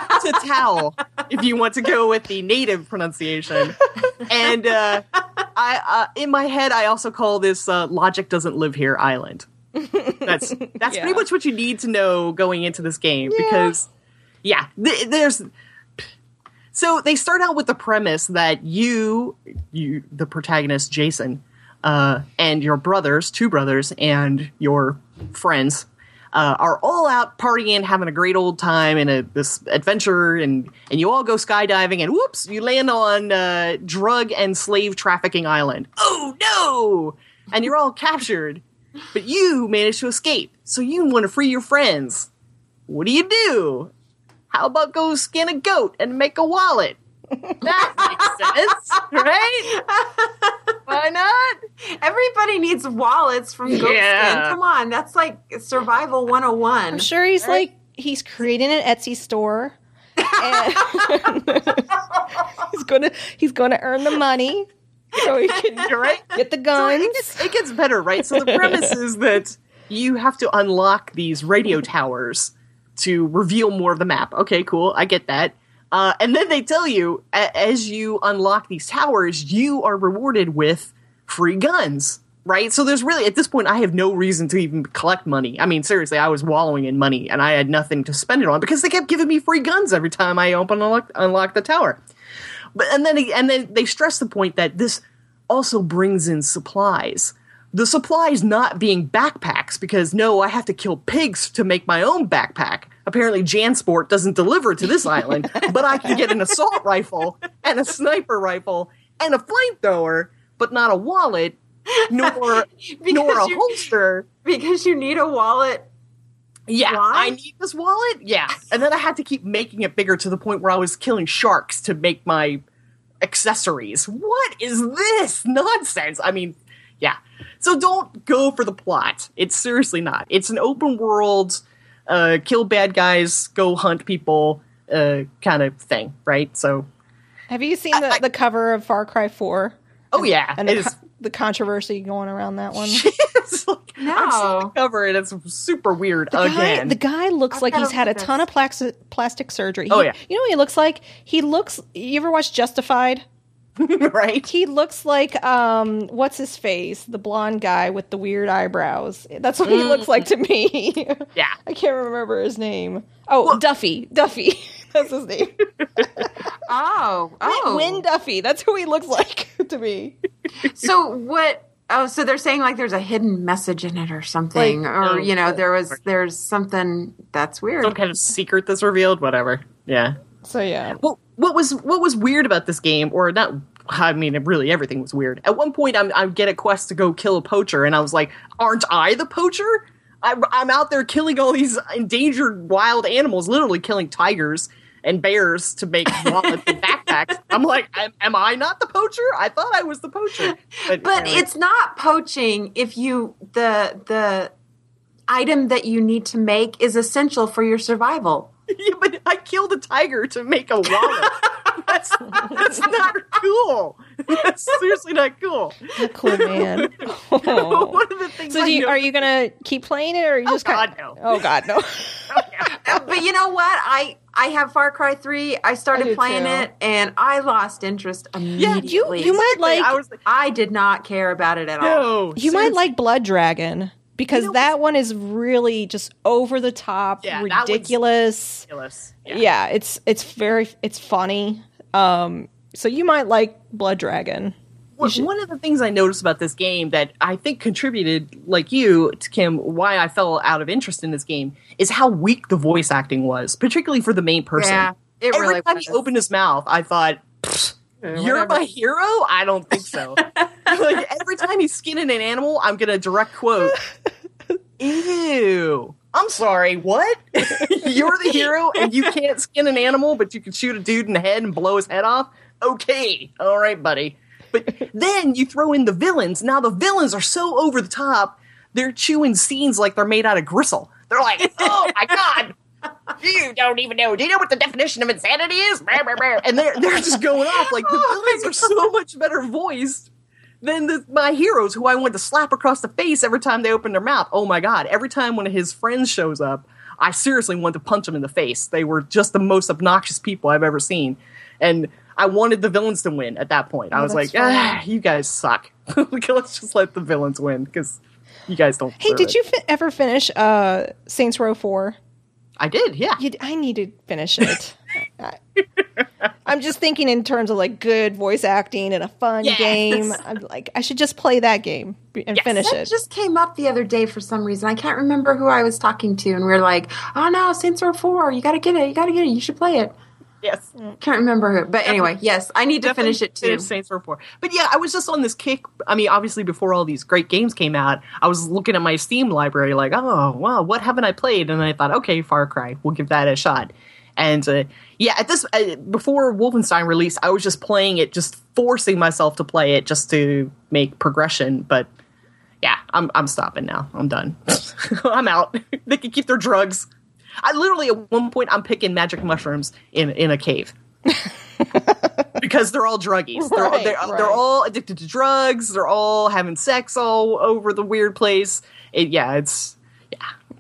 Tatal, if you want to go with the native pronunciation. And uh, I, uh, in my head, I also call this uh, Logic Doesn't Live Here Island. That's that's Yeah. pretty much what you need to know going into this game. Because, yeah, th- there's... So they start out with the premise that you, you, the protagonist, Jason, uh, and your brothers, two brothers, and your friends uh, are all out partying, having a great old time in a this adventure, and and you all go skydiving, and whoops, you land on uh, drug and slave trafficking island. Oh no! And you're all captured, but you manage to escape. So you want to free your friends. What do you do? How about go skin a goat and make a wallet? That makes sense, right? Why not? Everybody needs wallets from Goatskin. Yeah. Come on, that's like survival one oh one. I'm sure he's like he's creating an Etsy store. And he's gonna he's gonna earn the money so he can You're right. get the So guns. it, gets, it gets better, right? So the premise is that you have to unlock these radio towers to reveal more of the map. Okay, cool. I get that. Uh, and then they tell you, a- as you unlock these towers, you are rewarded with free guns, right? So there's really, at this point, I have no reason to even collect money. I mean, seriously, I was wallowing in money, and I had nothing to spend it on because they kept giving me free guns every time I open and unlock, unlock the tower. But and then and then they stress the point that this also brings in supplies. The supplies not being backpacks, because no, I have to kill pigs to make my own backpack. Apparently JanSport doesn't deliver to this island, but I can get an assault rifle and a sniper rifle and a flamethrower, but not a wallet, nor nor a you- holster. Because you need a wallet. Yeah, Why? I need this wallet. Yeah, and then I had to keep making it bigger to the point where I was killing sharks to make my accessories. What is this nonsense? I mean, yeah. So don't go for the plot. It's seriously not. It's an open world, uh, kill bad guys, go hunt people, uh, kind of thing, right? So, Have you seen the, I- the cover of Far Cry four? oh yeah, And it the, is. co- the controversy going around that one. It's like, No. I've seen the cover and it's super weird The guy, again. the guy looks I've like gotta he's had a look at ton this. of plastic plastic surgery. He- Oh, yeah. You know what he looks like? He looks. You ever watch Justified? Right? He looks like um, what's his face? The blonde guy with the weird eyebrows. That's what he looks like to me. Yeah. I can't remember his name. Oh, Duffy. Duffy. That's his name. Oh, oh. Win Duffy. That's who he looks like to me. So what? Oh, so they're saying like there's a hidden message in it or something, Like, or oh, you know, there was or- there's something that's weird. Some kind of secret that's revealed, whatever. Yeah. So yeah. Well, what was what was weird about this game, or not? I mean, really, everything was weird. At one point, I'm, I get a quest to go kill a poacher, and I was like, "Aren't I the poacher? I'm, I'm out there killing all these endangered wild animals, literally killing tigers and bears to make wallets and backpacks." I'm like, am, "Am I not the poacher? I thought I was the poacher." But anyway. it's not poaching if you the the item that you need to make is essential for your survival. Yeah, but I killed a tiger to make a wallet. That's that's not cool. That's seriously not cool. A cool man. Oh. One of the things. So I do you, know- are you gonna keep playing it, or are you Oh, just kind God, no. Oh God, no. But you know what? I I have Far Cry three. I I started do playing too. it and I lost interest immediately. you might like- I was like, I did not care about it at all. no. You might like Blood Dragon because You know- that one is really just over the top, Yeah, that one's- ridiculous. ridiculous. Yeah. it's it's very it's funny. Um, so you might like Blood Dragon. One- should- One of the things I noticed about this game that I think contributed, like you, to Kim, why I fell out of interest in this game is how weak the voice acting was, particularly for the main person. Yeah, it Every really time was. he opened his mouth, I thought, "Pfft, "You're whatever." my hero." I don't think so. Like every time he's skinning an animal, I'm gonna direct quote, "Ew." I'm sorry, what? You're the hero and you can't skin an animal, but you can shoot a dude in the head and blow his head off? Okay, all right, buddy. But then you throw in the villains. Now the villains are so over the top, they're chewing scenes like they're made out of gristle. They're like, "Oh my god, you don't even know. Do you know what the definition of insanity is?" Brr, brr, brr. And they're they're just going off like the Oh my villains are so much better voiced than the, my heroes, who I want to slap across the face every time they open their mouth. Oh my god! Every time one of his friends shows up, I seriously want to punch him in the face. They were just the most obnoxious people I've ever seen, and I wanted the villains to win at that point. I Oh, was like, that's ah, you guys suck. Let's just let the villains win because you guys don't. Hey, deserve did it. you fi- ever finish uh, Saints Row four? I did, yeah. You, I need to finish it. I, I'm just thinking in terms of like good voice acting and a fun Yes. game. I'm like, I should just play that game and Yes. finish That it. just came up the other day for some reason. I can't remember who I was talking to, and we are like, "Oh no, Saints Row four! You got to get it! You got to get it! You should play it." Yes. Can't remember who, but anyway, yes, I need to Definitely finish it too. finish Saints Row four. But yeah, I was just on this kick. I mean, obviously, before all these great games came out, I was looking at my Steam library like, oh, wow, what haven't I played? And I thought, okay, Far Cry, we'll give that a shot. And uh, yeah, at this uh, before Wolfenstein released, I was just playing it, just forcing myself to play it just to make progression. But yeah, I'm I'm stopping now. I'm done. I'm out. They can keep their drugs. I literally at one point I'm picking magic mushrooms in in a cave. Because they're all druggies. They're, Right, they're, right. they're all addicted to drugs. They're all having sex all over the weird place. It, yeah, it's yeah.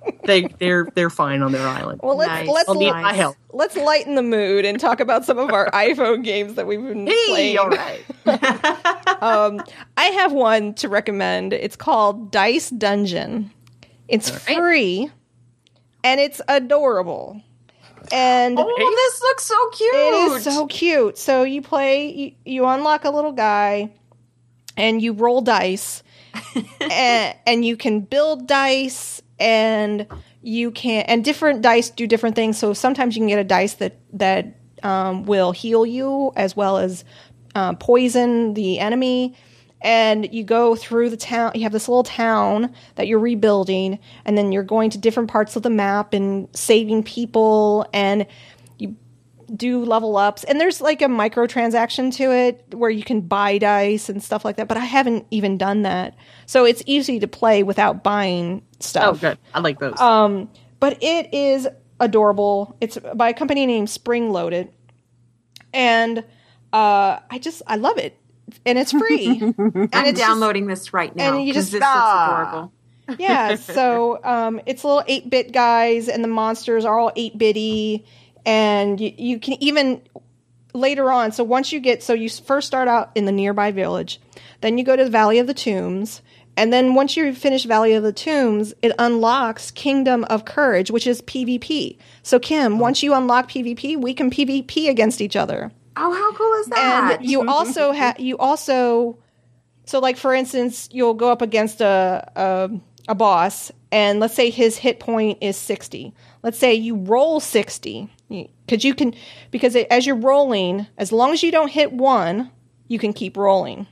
they they're they're fine on their island. Well, let's Nice. let's I'll need li- my help. let's lighten the mood and talk about some of our iPhone games that we've been Hey, playing. all right. Um, I have one to recommend. It's called Dice Dungeon. It's All right. free, and it's adorable. And Oh, this looks so cute. it is so cute. So you play, you, you unlock a little guy, and you roll dice, and, and you can build dice, and you can, and different dice do different things. So sometimes you can get a dice that that um, will heal you as well as uh, poison the enemy. And you go through the town. You have this little town that you're rebuilding, and then you're going to different parts of the map and saving people, and you do level ups. And there's like a microtransaction to it where you can buy dice and stuff like that. But I haven't even done that, so it's easy to play without buying Oh, stuff. good. I like those. Um, but it is adorable. It's by a company named Spring Loaded, and uh, I just I love it. And it's free. and I'm it's downloading this right now. and you 'cause just- this looks Ah. adorable. Just, yeah. So um, it's little eight bit guys, and the monsters are all eight bitty, and you, you can even later on. So once you get, so you first start out in the nearby village, then you go to the Valley of the Tombs, and then once you finish Valley of the Tombs, it unlocks Kingdom of Courage, which is PvP. So Kim, once you unlock PvP, we can PvP against each other. Oh, how cool is that? And you also have you also so like for instance, you'll go up against a, a a boss, and let's say his hit point is sixty. Let's say you roll sixty, because you can because it, as you're rolling, as long as you don't hit one, you can keep rolling.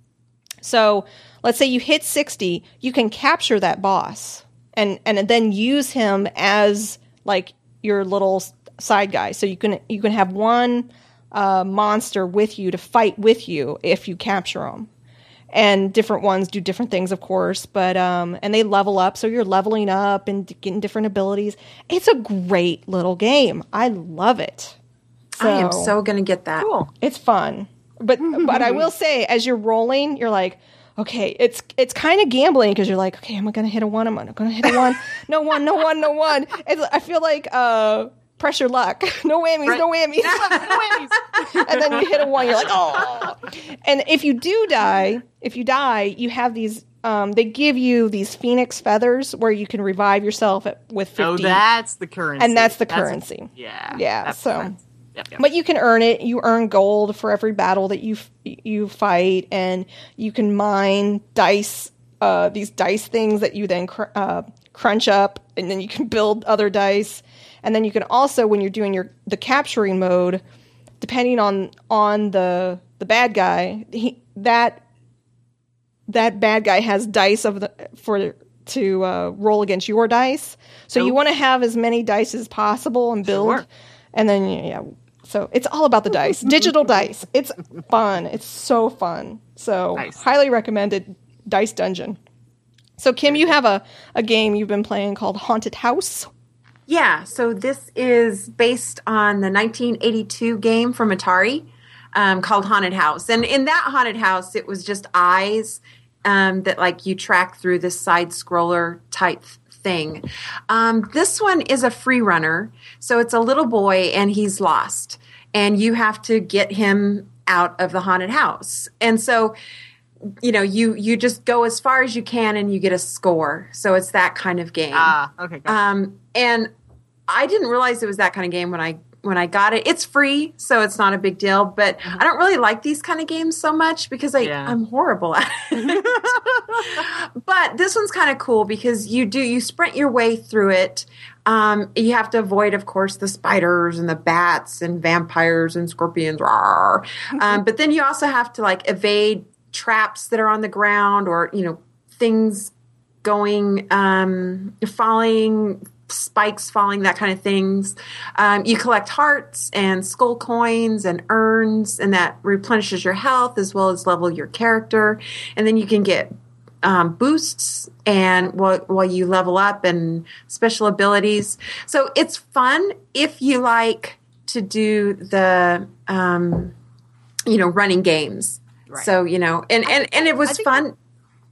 So let's say you hit sixty, you can capture that boss and and then use him as like your little side guy. So you can you can have one uh, monster with you to fight with you if you capture them. And different ones do different things, of course, but um, and they level up, so you're leveling up and getting different abilities. It's a great little game. I love it. I am so going to get that. Cool. It's fun, but but I will say, as you're rolling, you're like, okay, it's it's kind of gambling because you're like, okay, am I going to hit a one? Am I going to hit a one? No one, no one, no one. It's, I feel like uh, pressure luck. No whammies, Right. no whammies. No whammies. And then you hit a one, you're like, oh. And if you do die, if you die, you have these. Um, they give you these phoenix feathers where you can revive yourself at, with fifty. Oh, that's the currency. And that's the That's a- currency. yeah. Yeah, that makes so- sense. Yep, yep. But you can earn it. You earn gold for every battle that you f- you fight, and you can mine dice. Uh, these dice things that you then cr- uh, crunch up, and then you can build other dice. And then you can also, when you're doing your the capturing mode, depending on on the the bad guy, he, that that bad guy has dice of the for to uh, roll against your dice. So you Oh. want to have as many dice as possible and build. Sure. And then yeah, so it's all about the dice, digital dice. It's fun. It's so fun. So Nice. highly recommended Dice Dungeon. So Kim, you have a, a game you've been playing called Haunted House. Yeah, so this is based on the nineteen eighty-two game from Atari um, called Haunted House. And in that Haunted House, it was just eyes um, that like you track through this side scroller type thing. Um, this one is a free runner. So it's a little boy and he's lost. And you have to get him out of the haunted house. And so you know, you you just go as far as you can and you get a score. So it's that kind of game. Ah, okay. Gotcha. Um, and I didn't realize it was that kind of game when I when I got it. It's free, so it's not a big deal. But I don't really like these kind of games so much because I, Yeah. I'm horrible at it. But this one's kind of cool because you do you sprint your way through it. Um, you have to avoid, of course, the spiders and the bats and vampires and scorpions. Rawr. Um, but then you also have to like evade traps that are on the ground or you know things going um, falling. Spikes falling, that kind of things. Um, you collect hearts and skull coins and urns, and that replenishes your health as well as level your character. And then you can get um, boosts and while, while you level up and special abilities. So it's fun if you like to do the um, you know running games. Right. So you know, and and and it was I think fun.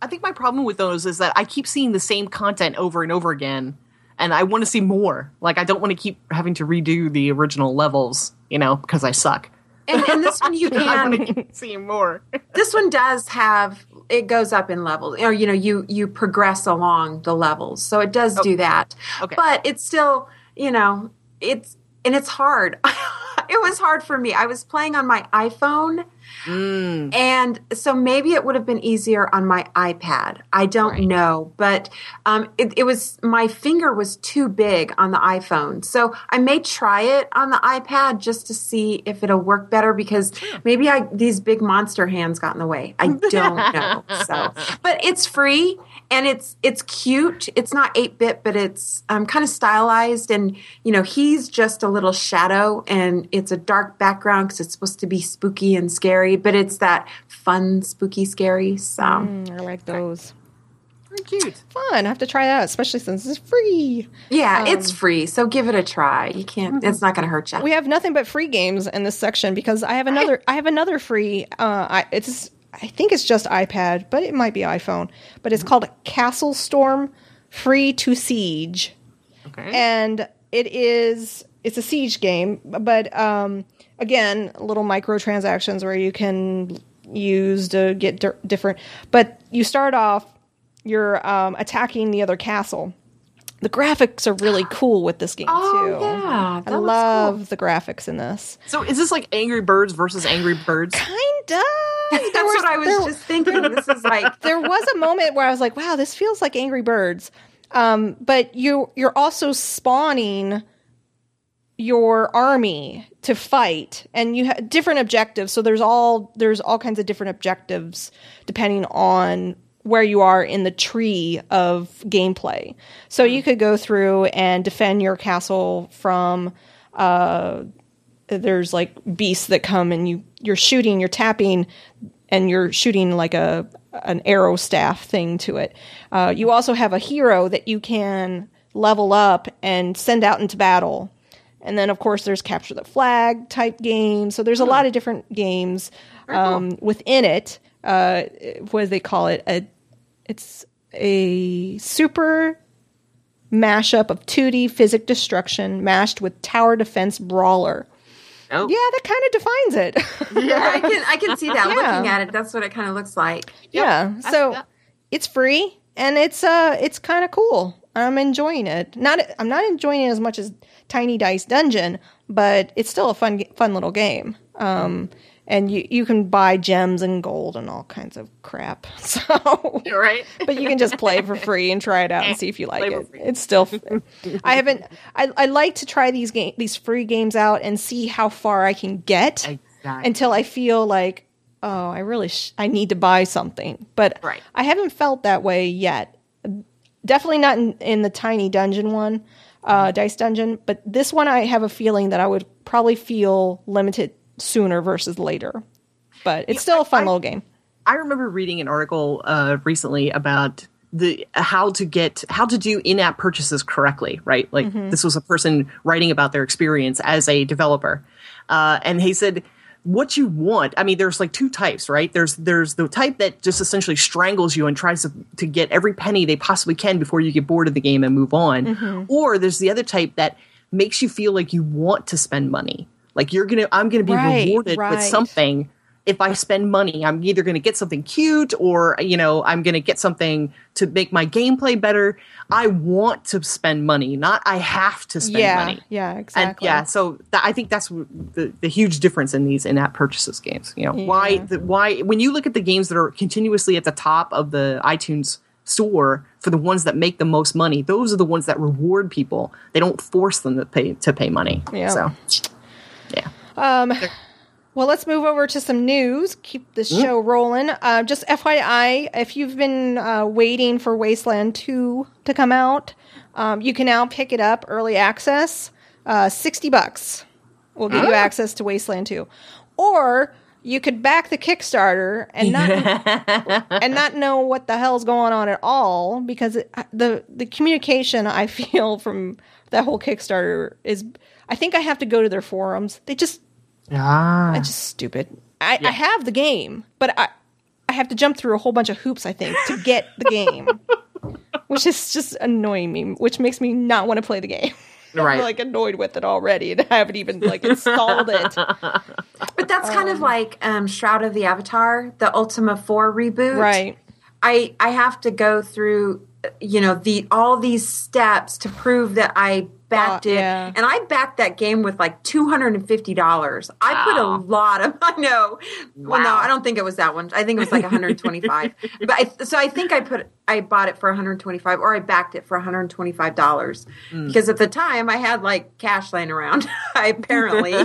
I think my problem with those is that I keep seeing the same content over and over again, and I want to see more. Like, I don't want to keep having to redo the original levels, you know, because I suck. And, and this one you I want can. to keep seeing more. This one does have, it goes up in levels, or you know, you you progress along the levels, so it does Okay. do that. Okay. But it's still, you know, it's and it's hard. It was hard for me. I was playing on my iPhone, Mm. and so maybe it would have been easier on my iPad. I don't Right. know, but um, it, it was my finger was too big on the iPhone, so I may try it on the iPad just to see if it'll work better. Because maybe I these big monster hands got in the way. I don't know. So, but it's free and it's it's cute. It's not eight bit, but it's um, kind of stylized, and you know he's just a little shadow, and it's a dark background because it's supposed to be spooky and scary. But it's that fun, spooky, scary. So Mm, I like those. Very cute. Fun. I have to try that out, especially since it's free. yeah, it's free. So give it a try. You can't. It's not going to hurt you. We have nothing but free games in this section because I have another. I have another free. Uh, I, it's. I think it's just iPad, but it might be iPhone. But it's called Castle Storm Free to Siege, Okay. and it is. It's a siege game, but um, again, little microtransactions where you can use to get di- different. But you start off, you're um, attacking the other castle. The graphics are really cool with this game Oh, too. yeah, that I looks love cool. the graphics in this. So is this like Angry Birds versus Angry Birds? Kind of. That's what I was just thinking. This is like There was a moment where I was like, "Wow, this feels like Angry Birds," um, but you you're also spawning your army to fight, and you have different objectives. So there's all there's all kinds of different objectives depending on where you are in the tree of gameplay. So you could go through and defend your castle from. Uh, there's like beasts that come and you you're shooting, you're tapping, and you're shooting like a an arrow staff thing to it. Uh, you also have a hero that you can level up and send out into battle. And then, of course, there's capture the flag type games. So there's a lot of different games um, within it. Uh, what do they call it? A, it's a super mashup of two D physics destruction mashed with tower defense brawler. Oh. Yeah, that kind of defines it. yeah, I can I can see that. Yeah. Looking at it, that's what it kind of looks like. Yeah. So that. it's free and it's uh it's kind of cool. I'm enjoying it. Not I'm not enjoying it as much as Tiny Dice Dungeon, but it's still a fun fun little game. Um and you you can buy gems and gold and all kinds of crap. So You're right. but you can just play for free and try it out and see if you like Play for it. free. It's still. I haven't. I, I like to try these game these free games out and see how far I can get Exactly. until I feel like, oh, I really sh- I need to buy something. But Right. I haven't felt that way yet. Definitely not in, in the Tiny Dungeon one, uh, Dice Dungeon. But this one, I have a feeling that I would probably feel limited sooner versus later. But it's still a fun I- little game. I remember reading an article uh, recently about the how to get how to do in-app purchases correctly, right? Like this was a person writing about their experience as a developer, uh, and he said, "What you want? I mean, there's like two types, right? There's there's the type that just essentially strangles you and tries to to get every penny they possibly can before you get bored of the game and move on, or there's the other type that makes you feel like you want to spend money, like you're gonna I'm gonna be Right, rewarded right. with something." If I spend money, I'm either going to get something cute or, you know, I'm going to get something to make my gameplay better. I want to spend money, not I have to spend Yeah, money. yeah, And exactly. yeah, so th- I think that's the, the huge difference in these in-app purchases games. You know, why, the, why, when you look at the games that are continuously at the top of the iTunes store for the ones that make the most money, those are the ones that reward people. They don't force them to pay, to pay money. Yeah. So, yeah. Um, well, let's move over to some news. Keep the show rolling. Uh, just F Y I, if you've been uh, waiting for Wasteland two to come out, um, you can now pick it up early access. Uh, sixty bucks will give you access to Wasteland two. Or you could back the Kickstarter and not and not know what the hell's going on at all, because it, the the communication I feel from that whole Kickstarter is, I think I have to go to their forums. They just Ah. It's just stupid. I, I have the game, but I I have to jump through a whole bunch of hoops, I think, to get the game, which is just annoying me, which makes me not want to play the game. Right. I'm like annoyed with it already, and I haven't even like installed it. But that's kind of like um, Shroud of the Avatar, the Ultima four reboot. Right. I I have to go through, you know, the all these steps to prove that I backed Uh, it, yeah. and I backed that game with like two hundred and fifty dollars. I put a Wow. lot of. I know. Well, no, Wow. I don't think it was that one. I think it was like one hundred twenty-five. But I, so I think I put I bought it for one hundred twenty-five, or I backed it for one hundred twenty-five dollars Mm. because at the time I had like cash laying around. I apparently.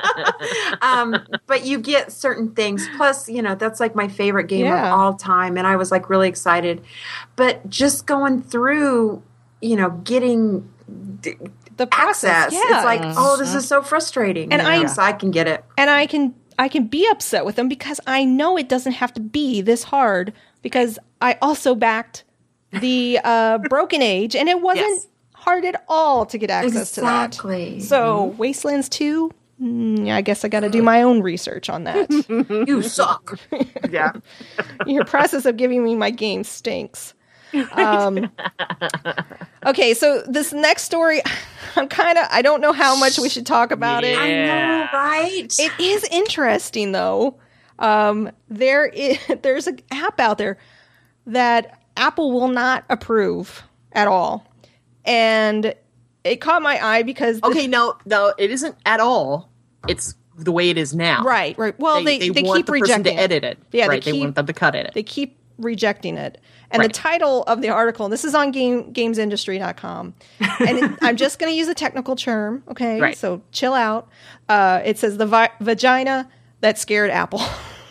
um, but you get certain things. Plus, you know, that's like my favorite game Yeah. of all time, and I was like really excited. But just going through, you know, getting d- The process, access, yeah. it's like, oh, this is so frustrating. And you know, I- so I can get it. and I can I can be upset with them because I know it doesn't have to be this hard, because I also backed the uh, Broken Age, and it wasn't Yes. hard at all to get access Exactly. to that. So Wastelands two, mm, I guess I got to do my own research on that. You suck. Yeah. Your process of giving me my game stinks. Um, okay, so this next story, I'm kind of, I don't know how much we should talk about it. I know, Yeah. right? It is interesting, though. Um, there is, there's an app out there that Apple will not approve at all. And it caught my eye because... the- Okay, no, no, it isn't at all. It's the way it is now. Right, right. Well, they, they, want keep the person rejecting to edit it. Yeah, right. they They, keep, want them to cut it. They keep rejecting it. And Right. the title of the article, and this is on game, games industry dot com, and it, I'm just going to use a technical term, okay? Right. So chill out. Uh, it says the vi- vagina that scared Apple.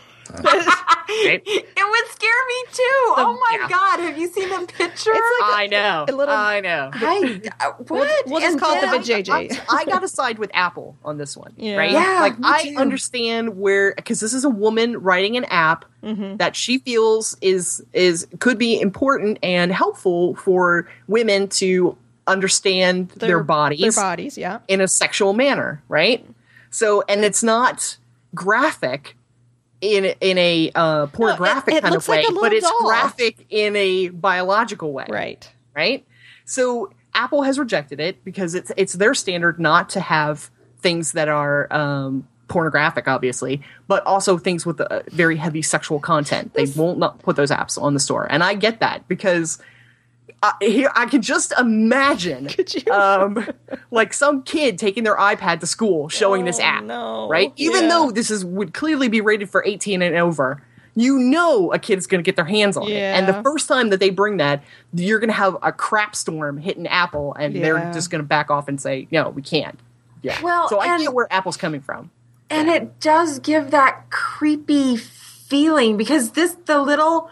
Right? It would scare me too. oh my yeah. God. Have you seen the picture? It's like I know. a little- I know. I, uh, what? we'll just And call it the then- vajayjay. I, I got to side with Apple on this one, Yeah. right? Yeah, like me I too. understand where, because this is a woman writing an app Mm-hmm. that she feels is is could be important and helpful for women to understand their, bodies Their bodies, yeah. in a sexual manner, right? So, and it's not graphic in in a uh, pornographic it kind looks of way, like a little but it's doll. graphic in a biological way, Right. right? So Apple has rejected it because it's it's their standard not to have things that are um, pornographic, obviously, but also things with uh, very heavy sexual content. They won't not put those apps on the store, and I get that because I, here I can just imagine, Could you? um, like some kid taking their iPad to school, showing this Oh, app, no. right? Even Yeah. though this is would clearly be rated for eighteen and over. You know a kid's going to get their hands on it. And Yeah. the first time that they bring that, you're going to have a crap storm hitting Apple, and Yeah. they're just going to back off and say, no, we can't. Yeah. Well, so I and- get where Apple's coming from. And it does give that creepy feeling because this, the little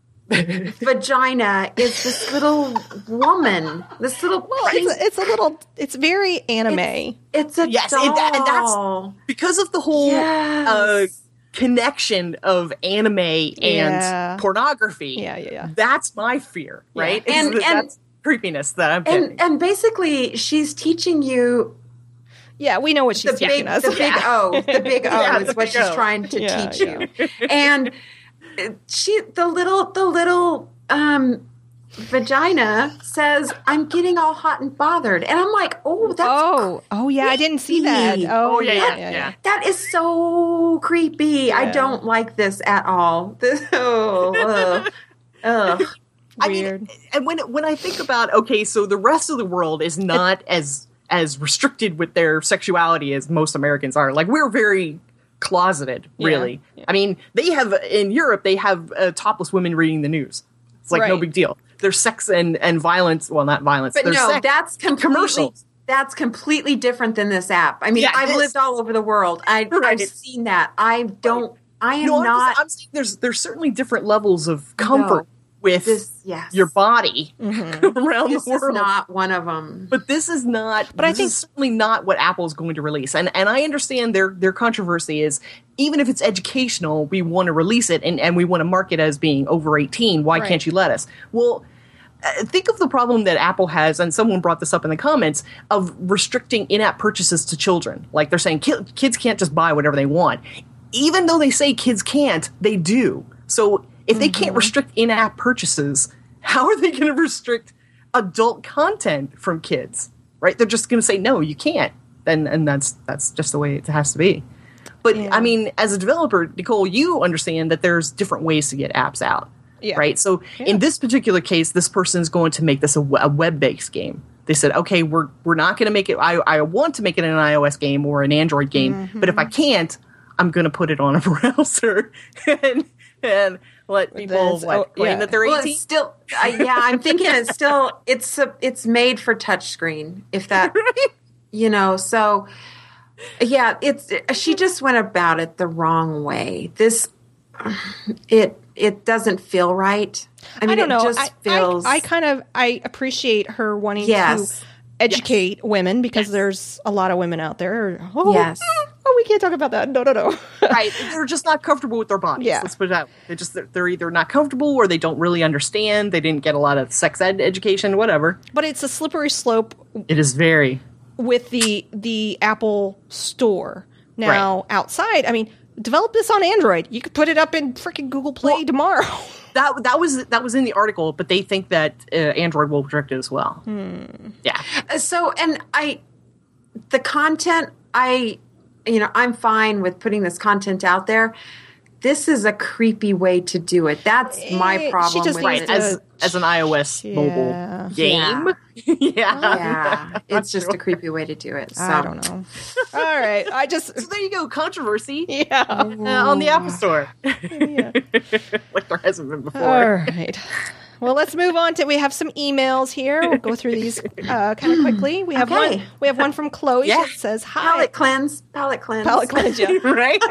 vagina is this little woman, this little Well, pink, it's, it's a little, it's very anime. it's a Yes, doll. it- and that's- Because of the whole Yes. uh, connection of anime and Yeah. pornography. Yeah, yeah, yeah. That's my fear, right? Yeah. Is And- that and- that's creepiness that I'm getting. and and basically she's teaching you Yeah, we know what she's the teaching big us. the big O, the big O Yeah, is the what big she's O. trying to Yeah, teach you. And she the little the little um vagina says, I'm getting all hot and bothered. And I'm like, oh, that's Oh, oh yeah, I didn't see that. creepy. Oh, Oh, yeah, yeah, yeah, yeah, yeah. that is so creepy. I Yeah. don't like this at all. This, oh, ugh. Ugh. I mean, Weird. and when when I think about, okay, so the rest of the world is not as as restricted with their sexuality as most Americans are. Like, we're very closeted, really. Yeah. I mean, they have in Europe they have uh, topless women reading the news. It's like no Right. big deal. There's sex and and violence. Well, not violence. But there's no, sex. that's completely commercials. that's completely different than this app. I mean, Yeah, I've this- lived all over the world. I, Right. I've seen that. I don't. I am No, I'm, not. just, I'm saying there's there's certainly different levels of comfort No. with this. Yes. your body Mm-hmm. around This the is world. not one of them. But this is not. But I this think- is certainly not what Apple's going to release. And and I understand their their controversy is even if it's educational, we want to release it and, and we want to mark it as being over eighteen. Why Right. can't you let us? Well, uh, think of the problem that Apple has, and someone brought this up in the comments of restricting in-app purchases to children. Like they're saying ki- kids can't just buy whatever they want, even though they say kids can't. They do. So If they can't restrict in-app purchases, how are they going to restrict adult content from kids? Right? They're just going to say, no, you can't. And and that's that's just the way it has to be. But, Yeah. I mean, as a developer, Nicole, you understand that there's different ways to get apps out. Yeah. Right? So in this particular case, this person is going to make this a, a web-based game. They said, okay, we're we're not going to make it, I, I want to make it an iOS game or an Android game, Mm-hmm. but if I can't, I'm going to put it on a browser and, and let people That's- what, oh, claim yeah. that they're Well, eighteen. it's still, uh, yeah, I'm thinking it's still, it's a, it's made for touchscreen. If that, you know, so yeah, it's she just went about it the wrong way. This, it it doesn't feel right. I mean, I don't know. it just I, feels. I, I kind of I appreciate her wanting Yes. to educate women because there's a lot of women out there. Oh, Yes. oh, we can't talk about that. No, no, no. Right, they're just not comfortable with their bodies. Yeah. Let's put it out. They just they're, they're either not comfortable or they don't really understand. They didn't get a lot of sex ed education, whatever. But it's a slippery slope It is very with the the Apple Store. Now, outside, I mean, develop this on Android. You could put it up in freaking Google Play Well- tomorrow. that that was that was in the article, but they think that uh, Android will protect it as well. Yeah, So, and I, the content, I, you know, I'm fine with putting this content out there. This is a creepy way to do it. That's Eh, my she problem just with right. needs it. to- As as an iOS Yeah. mobile game, yeah. Yeah, it's just a creepy way to do it. So. I don't know. All right. I just, So there you go, controversy yeah. uh, on the Apple Store, yeah. like there hasn't been before. All right. Well, let's move on to. We have some emails here. We'll go through these uh, kind of quickly. We have Okay. one. We have one from Chloe. Yeah. She says, "Hi, Palette cleanse, palette cleanse. palate cleanse." Yeah. Right?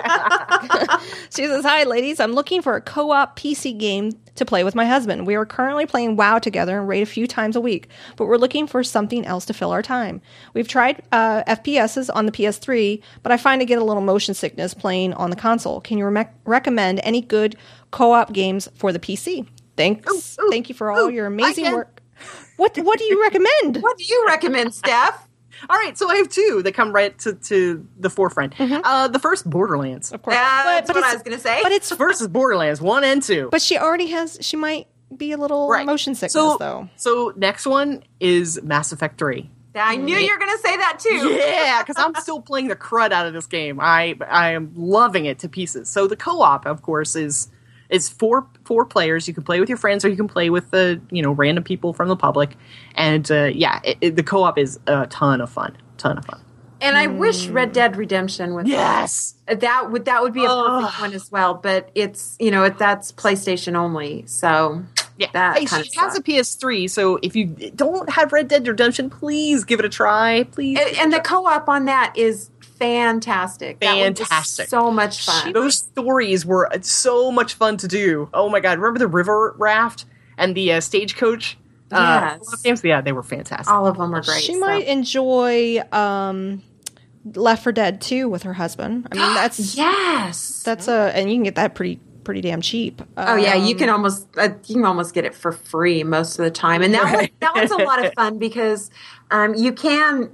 She says, "Hi, ladies. I'm looking for a co-op P C game to play with my husband. We are currently playing WoW together and raid a few times a week, but we're looking for something else to fill our time. We've tried uh, F P S's on the P S three, but I find I get a little motion sickness playing on the console. Can you re- recommend any good co-op games for the P C? Thanks. Ooh, ooh, Thank you for all ooh, your I amazing can. work. What What do you recommend? What do you recommend, Steph? All right, so I have two that come right to, to the forefront. Uh, the first, Borderlands. Of course, Yeah, But- that's but what I it's- was going to say. But it's First is Borderlands one and two. but she already has. She might be a little Right. motion sickness so, though. So next one is Mass Effect three. I knew you were going to say that too. Yeah, because I'm still playing the crud out of this game. I I am loving it to pieces. So the co-op, of course, is is four four players. You can play with your friends, or you can play with the you know random people from the public. And uh, yeah, it, it, the co-op is a ton of fun. Ton of fun. And I wish Red Dead Redemption was Yes. that would that would be a perfect Ugh. one as well. But it's you know it, that's PlayStation only. So Yeah, that hey, kind she of has a P S three, so if you don't have Red Dead Redemption, please give it a try. Please. and, and the co-op on that is fantastic. That one was Fantastic. so much fun. Those stories were so much fun to do. Oh my god! Remember the river raft and the uh, stagecoach? Uh, Yes. games? Yeah, they were fantastic. All of them are great. She so. might enjoy um, Left four Dead two with her husband. I mean, that's yes. that's a and you can get that pretty pretty damn cheap. Oh yeah, you Um, can almost uh, you can almost get it for free most of the time, and that one, that one's a lot of fun because um, you can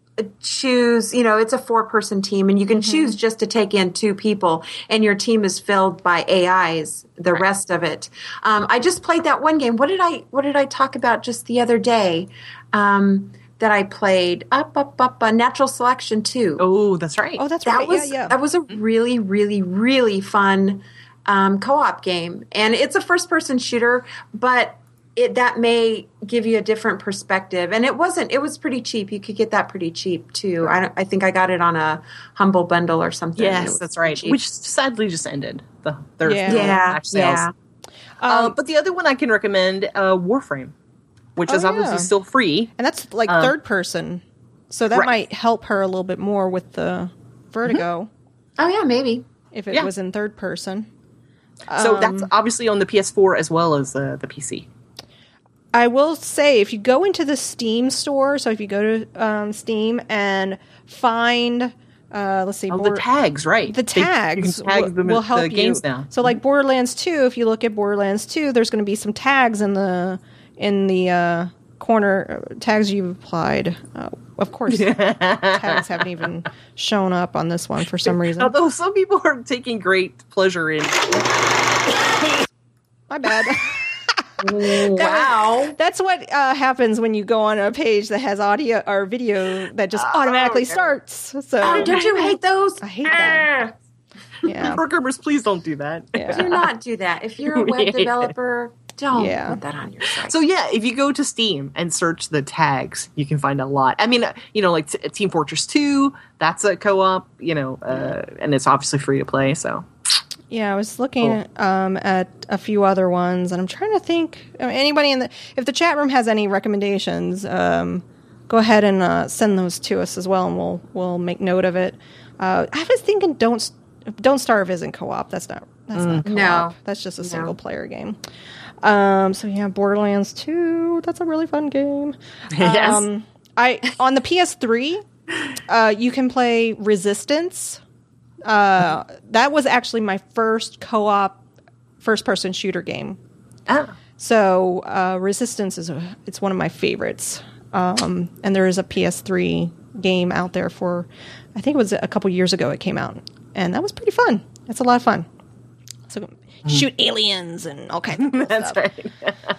choose. You know, it's a four person team, and you can choose just to take in two people, and your team is filled by A Is. The rest of it, um, I just played that one game. What did I What did I talk about just the other day? Um, that I played up up up uh, Natural Selection two. Oh, that's right. Oh, that's that right. was yeah, yeah. that was a really really really fun um, co-op game, and it's a first-person shooter, but it that may give you a different perspective. And it wasn't; it was pretty cheap. You could get that pretty cheap too. I don't, I think I got it on a Humble Bundle or something. and it yes, was that's pretty right. cheap. Which sadly just ended. The their Yeah. their yeah, patch sales. yeah. Uh, Um, but the other one I can recommend, uh, Warframe, which Oh, is obviously yeah. still free. and that's like um, third person, so that right. might help her a little bit more with the vertigo Oh yeah, maybe. if it Yeah. was in third person. So Um, that's obviously on the P S four as well as uh, the P C. I will say, if you go into the Steam store, so if you go to um, Steam and find, uh, let's see, Oh, Bor- the tags, right? the They- you can tags tag will, them will as help the games you. now. So, like Borderlands two, if you look at Borderlands two, there's going to be some tags in the in the uh, corner uh, tags you've applied. Uh, of course, tags haven't even shown up on this one for some reason. Although some people are taking great pleasure in My bad. Wow. That's what uh, happens when you go on a page that has audio or video that just automatically Oh, starts. So Oh, don't you hate those? I hate that. Yeah. Programmers, please don't do that. Yeah. Do not do that. If you're a web Yeah. developer, don't Yeah. put that on your site. So yeah, if you go to Steam and search the tags, you can find a lot. I mean, uh, you know, like t- Team Fortress two, that's a co-op, you know, uh, and it's obviously free to play. So Yeah, I was looking um, at a few other ones, and I'm trying to think. I mean, anybody in the if the chat room has any recommendations, um, go ahead and uh, send those to us as well, and we'll we'll make note of it. Uh, I was thinking, don't don't Starve isn't co-op. That's not that's not co-op. No. That's just a No. single player game. Um, so yeah, Borderlands two. That's a really fun game. Yes. Um, I on the P S three, uh, you can play Resistance. Uh, that was actually my first co-op first-person shooter game. oh. So uh, Resistance is a, it's one of my favorites. Um, and there is a P S three game out there for, I think it was a couple years ago it came out, and that was pretty fun. It's a lot of fun. So shoot aliens and all kinds of cool That's stuff. right.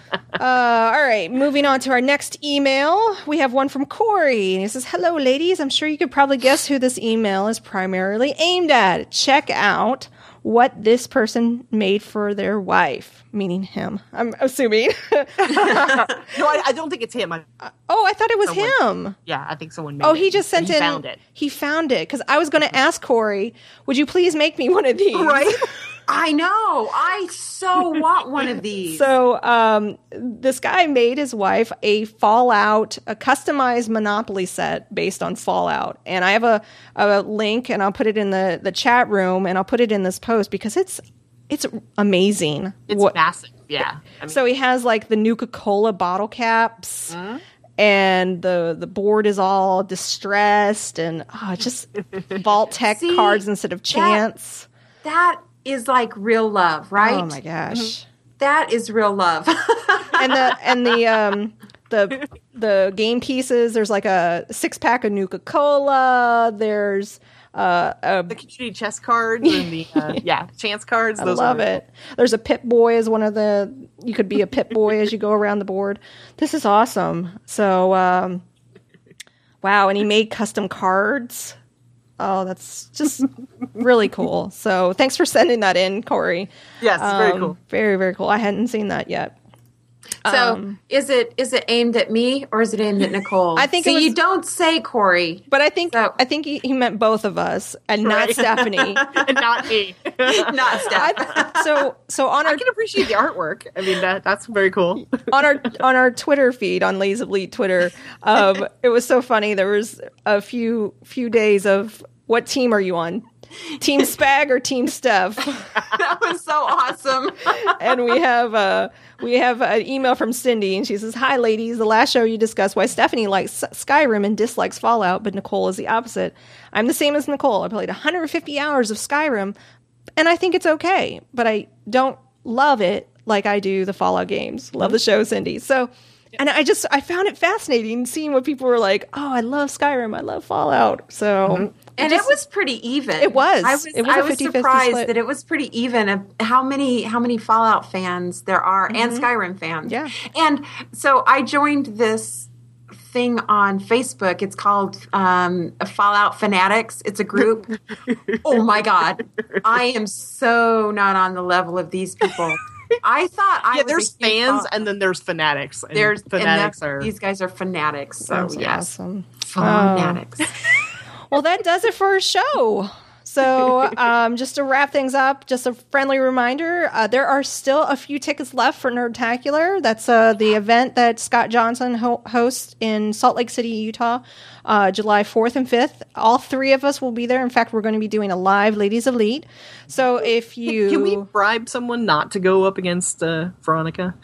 Uh, all right, moving on to our next email. We have one from Corey. And he says, hello, ladies. I'm sure you could probably guess who this email is primarily aimed at. Check out what this person made for their wife, meaning him, I'm assuming. No, I, I don't think it's him. I, Oh, I thought it was Someone- him. yeah, I think someone made Oh, it. he just sent he in. found it. He found it. Because I was going to ask Corey, would you please make me one of these? Right? I know. I so want one of these. So um, this guy made his wife a Fallout, a customized Monopoly set based on Fallout. And I have a, a link, and I'll put it in the, the chat room, and I'll put it in this post because it's it's amazing. It's What- massive. Yeah. I mean, so he has like the Nuka-Cola bottle caps, and the the board is all distressed, and oh, just Vault Tech See, cards instead of chance. That is like real love, right? Oh my gosh. That is real love. and the and the um the the game pieces, there's like a six pack of Nuka-Cola, there's uh a, the community chess cards and the uh, yeah chance cards. I Those love are it. There's a Pip Boy as one of the, you could be a Pip Boy as you go around the board. This is awesome. So um wow, and he made custom cards. Oh, that's just really cool. So thanks for sending that in, Corey. Yes, it's very Um, cool. Very, very cool. I hadn't seen that yet. So Um, is it is it aimed at me or is it aimed at Nicole? I think so it was- you don't say Corey. But I think So- I think he, he meant both of us and not Right. Stephanie. And not me. Not Steph. I, so so on I our can appreciate the artwork. I mean, that that's very cool. on our on our Twitter feed on Lays of Lead Twitter, um, it was so funny. There was a few few days of what team are you on? Team Spag or Team Steph? That was so awesome. And we have uh we have an email from Cindy, and she says, "Hi, ladies. The last show you discussed why Stephanie likes Skyrim and dislikes Fallout, but Nicole is the opposite. I'm the same as Nicole. I played one hundred fifty hours of Skyrim, and I think it's okay, but I don't love it like I do the Fallout games. Love the show, Cindy. So." And I just, I found it fascinating seeing what people were like, oh, I love Skyrim, I love Fallout. So, And just- it was pretty even. It was. I was, It was a I was fifty-fifty surprised split. that it was pretty even of how many how many Fallout fans there are and Skyrim fans. Yeah. And so I joined this thing on Facebook. It's called um, Fallout Fanatics. It's a group. Oh my God. I am so not on the level of these people. I thought I Yeah, was there's a huge fans Fallout- and then there's fanatics. And there's fanatics and are these guys are fanatics. So That's yes, awesome. fanatics. Well, that does it for our show. So, um, just to wrap things up, just a friendly reminder, uh, there are still a few tickets left for Nerdtacular. That's uh, the event that Scott Johnson ho- hosts in Salt Lake City, Utah, uh, July fourth and fifth. All three of us will be there. In fact, we're going to be doing a live Ladies of Lead. So if you... Can we bribe someone not to go up against uh, Veronica?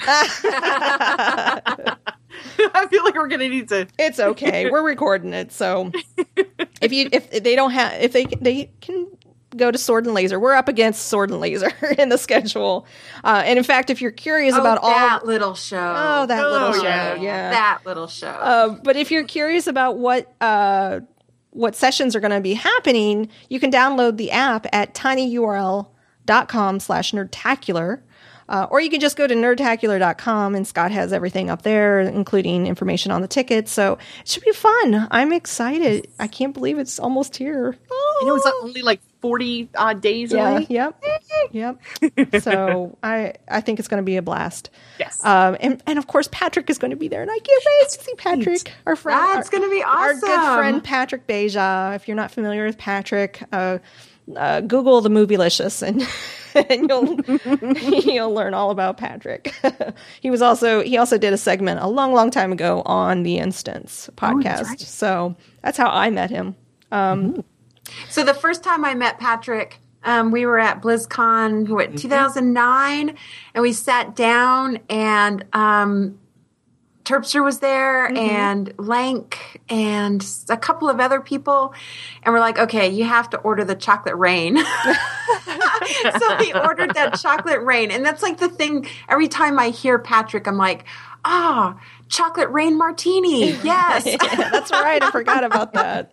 I feel like we're gonna need to. It's okay. We're recording it, so if you if they don't have if they they can go to Sword and Laser. We're up against Sword and Laser in the schedule. Uh, and in fact, if you're curious Oh, about all that little show. oh that Oh, little show, yeah. yeah. That little show. Uh, but if you're curious about what uh, what sessions are going to be happening, you can download the app at tinyurl.com slash nerdtacular. Uh, or you can just go to nerdtacular dot com, and Scott has everything up there, including information on the tickets. So it should be fun. I'm excited. I can't believe it's almost here. You know, it's only like forty odd days Yeah, away. yep, yep. So I I think it's going to be a blast. Yes. Um, and, and of course, Patrick is going to be there, and I can't wait to see Patrick, our friend. That's our- gonna be Our good awesome. friend Patrick Beja. If you're not familiar with Patrick, uh, uh, Google the Movielicious, and and you'll you'll learn all about Patrick. he was also he also did a segment a long, long time ago on the Instance podcast. that's right. So that's how I met him. Um, So the first time I met Patrick, um, we were at BlizzCon, what, two thousand nine, and we sat down, and um, Terpster was there, and Lank, and a couple of other people, and we're like, okay, you have to order the chocolate rain. So we ordered that chocolate rain, and that's like the thing. Every time I hear Patrick, I'm like, ah, chocolate rain martini, yes. yeah, that's right. I forgot about that.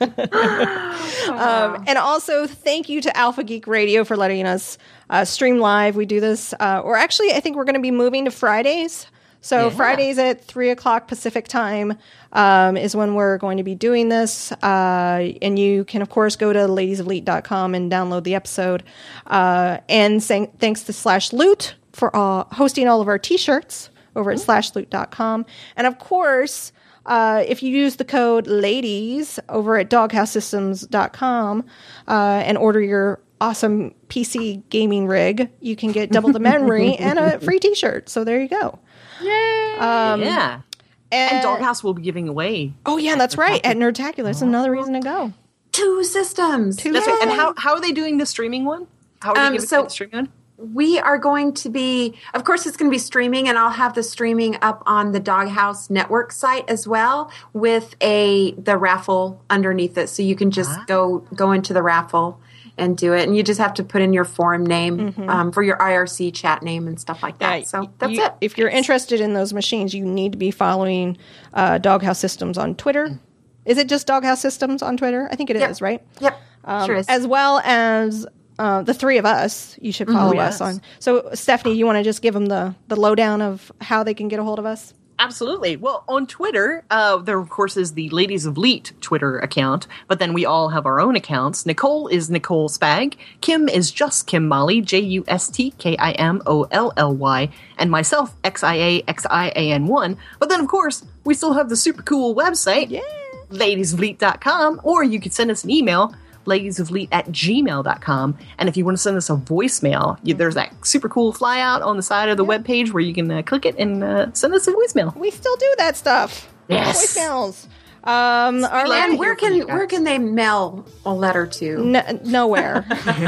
um, and also, thank you to Alpha Geek Radio for letting us uh, stream live. We do this, uh, or actually, I think we're going to be moving to Fridays. So Yeah. Fridays at three o'clock Pacific time um, is when we're going to be doing this. Uh, and you can, of course, go to ladies of elite dot com and download the episode. Uh, and saying, thanks to Slash Loot for uh, hosting all of our T-shirts over at slash loot dot com. And of course, Uh, if you use the code LADIES over at doghouse systems dot com uh, and order your awesome P C gaming rig, you can get double the memory and a free T-shirt. So there you go. Yay! Um, yeah. And, And Doghouse will be giving away. Oh, yeah, that's right. At Nerdtacular. That's another reason to go. Two systems. Two That's right. And Yay. how how are they doing the streaming one? How are they Um, giving so- the streaming one? We are going to be, of course, it's going to be streaming, and I'll have the streaming up on the Doghouse Network site as well, with a the raffle underneath it, so you can just Ah. go go into the raffle and do it, and you just have to put in your forum name um, for your I R C chat name and stuff like that. Yeah, so that's you- it. If you're interested in those machines, you need to be following uh, Doghouse Systems on Twitter. Is it just Doghouse Systems on Twitter? I think it is, Yep. right? Yep, Um, sure is. As well as uh, the three of us, you should follow Mhm. us Yes. on. So, Stephanie, you want to just give them the, the lowdown of how they can get a hold of us? Absolutely. Well, on Twitter, uh, there, of course, is the Ladies of Leet Twitter account, but then we all have our own accounts. Nicole is Nicole Spag. Kim is just Kim Molly, J U S T K I M O L L Y, and myself, X I A X I A N one. But then, of course, we still have the super cool website, Yeah. ladies of leet dot com, or you could send us an email, ladiesofleet at gmail dot com. And if you want to send us a voicemail, you, there's that super cool flyout on the side of the webpage where you can uh, click it and uh, send us a voicemail. We still do that stuff. Yes. Voicemails. Um, all love right. and to where hear from can you guys. where can they mail a letter to? N- nowhere.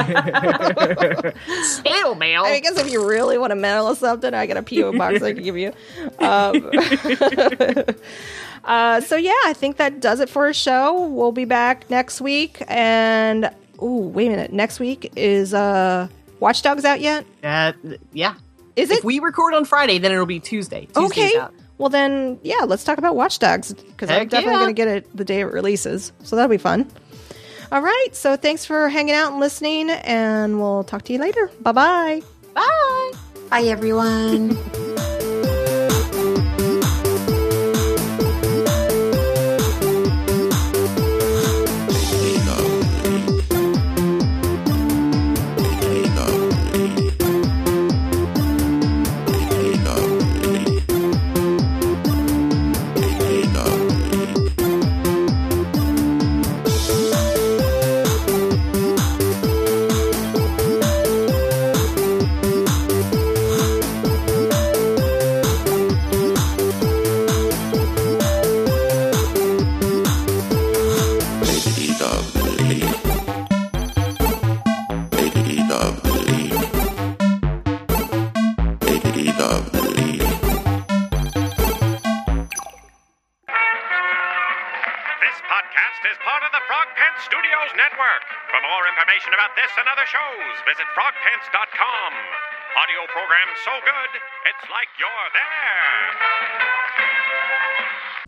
Snail mail. I guess if you really want to mail us something, I got a P O box I can give you. Um, uh, so yeah, I think that does it for our show. We'll be back next week, and oh, wait a minute, next week is uh, Watch Dogs out yet? Uh, yeah. Is If it? we record on Friday, then it'll be Tuesday. Tuesday's Okay. out. Well then, yeah, let's talk about Watch Dogs because I'm Heck definitely yeah. going to get it the day it releases. So that'll be fun. All right, so thanks for hanging out and listening, and we'll talk to you later. Bye-bye. Bye. Bye, everyone. This podcast is part of the Frog Pants Studios Network. For more information about this and other shows, visit frog pants dot com. Audio program so good, it's like you're there.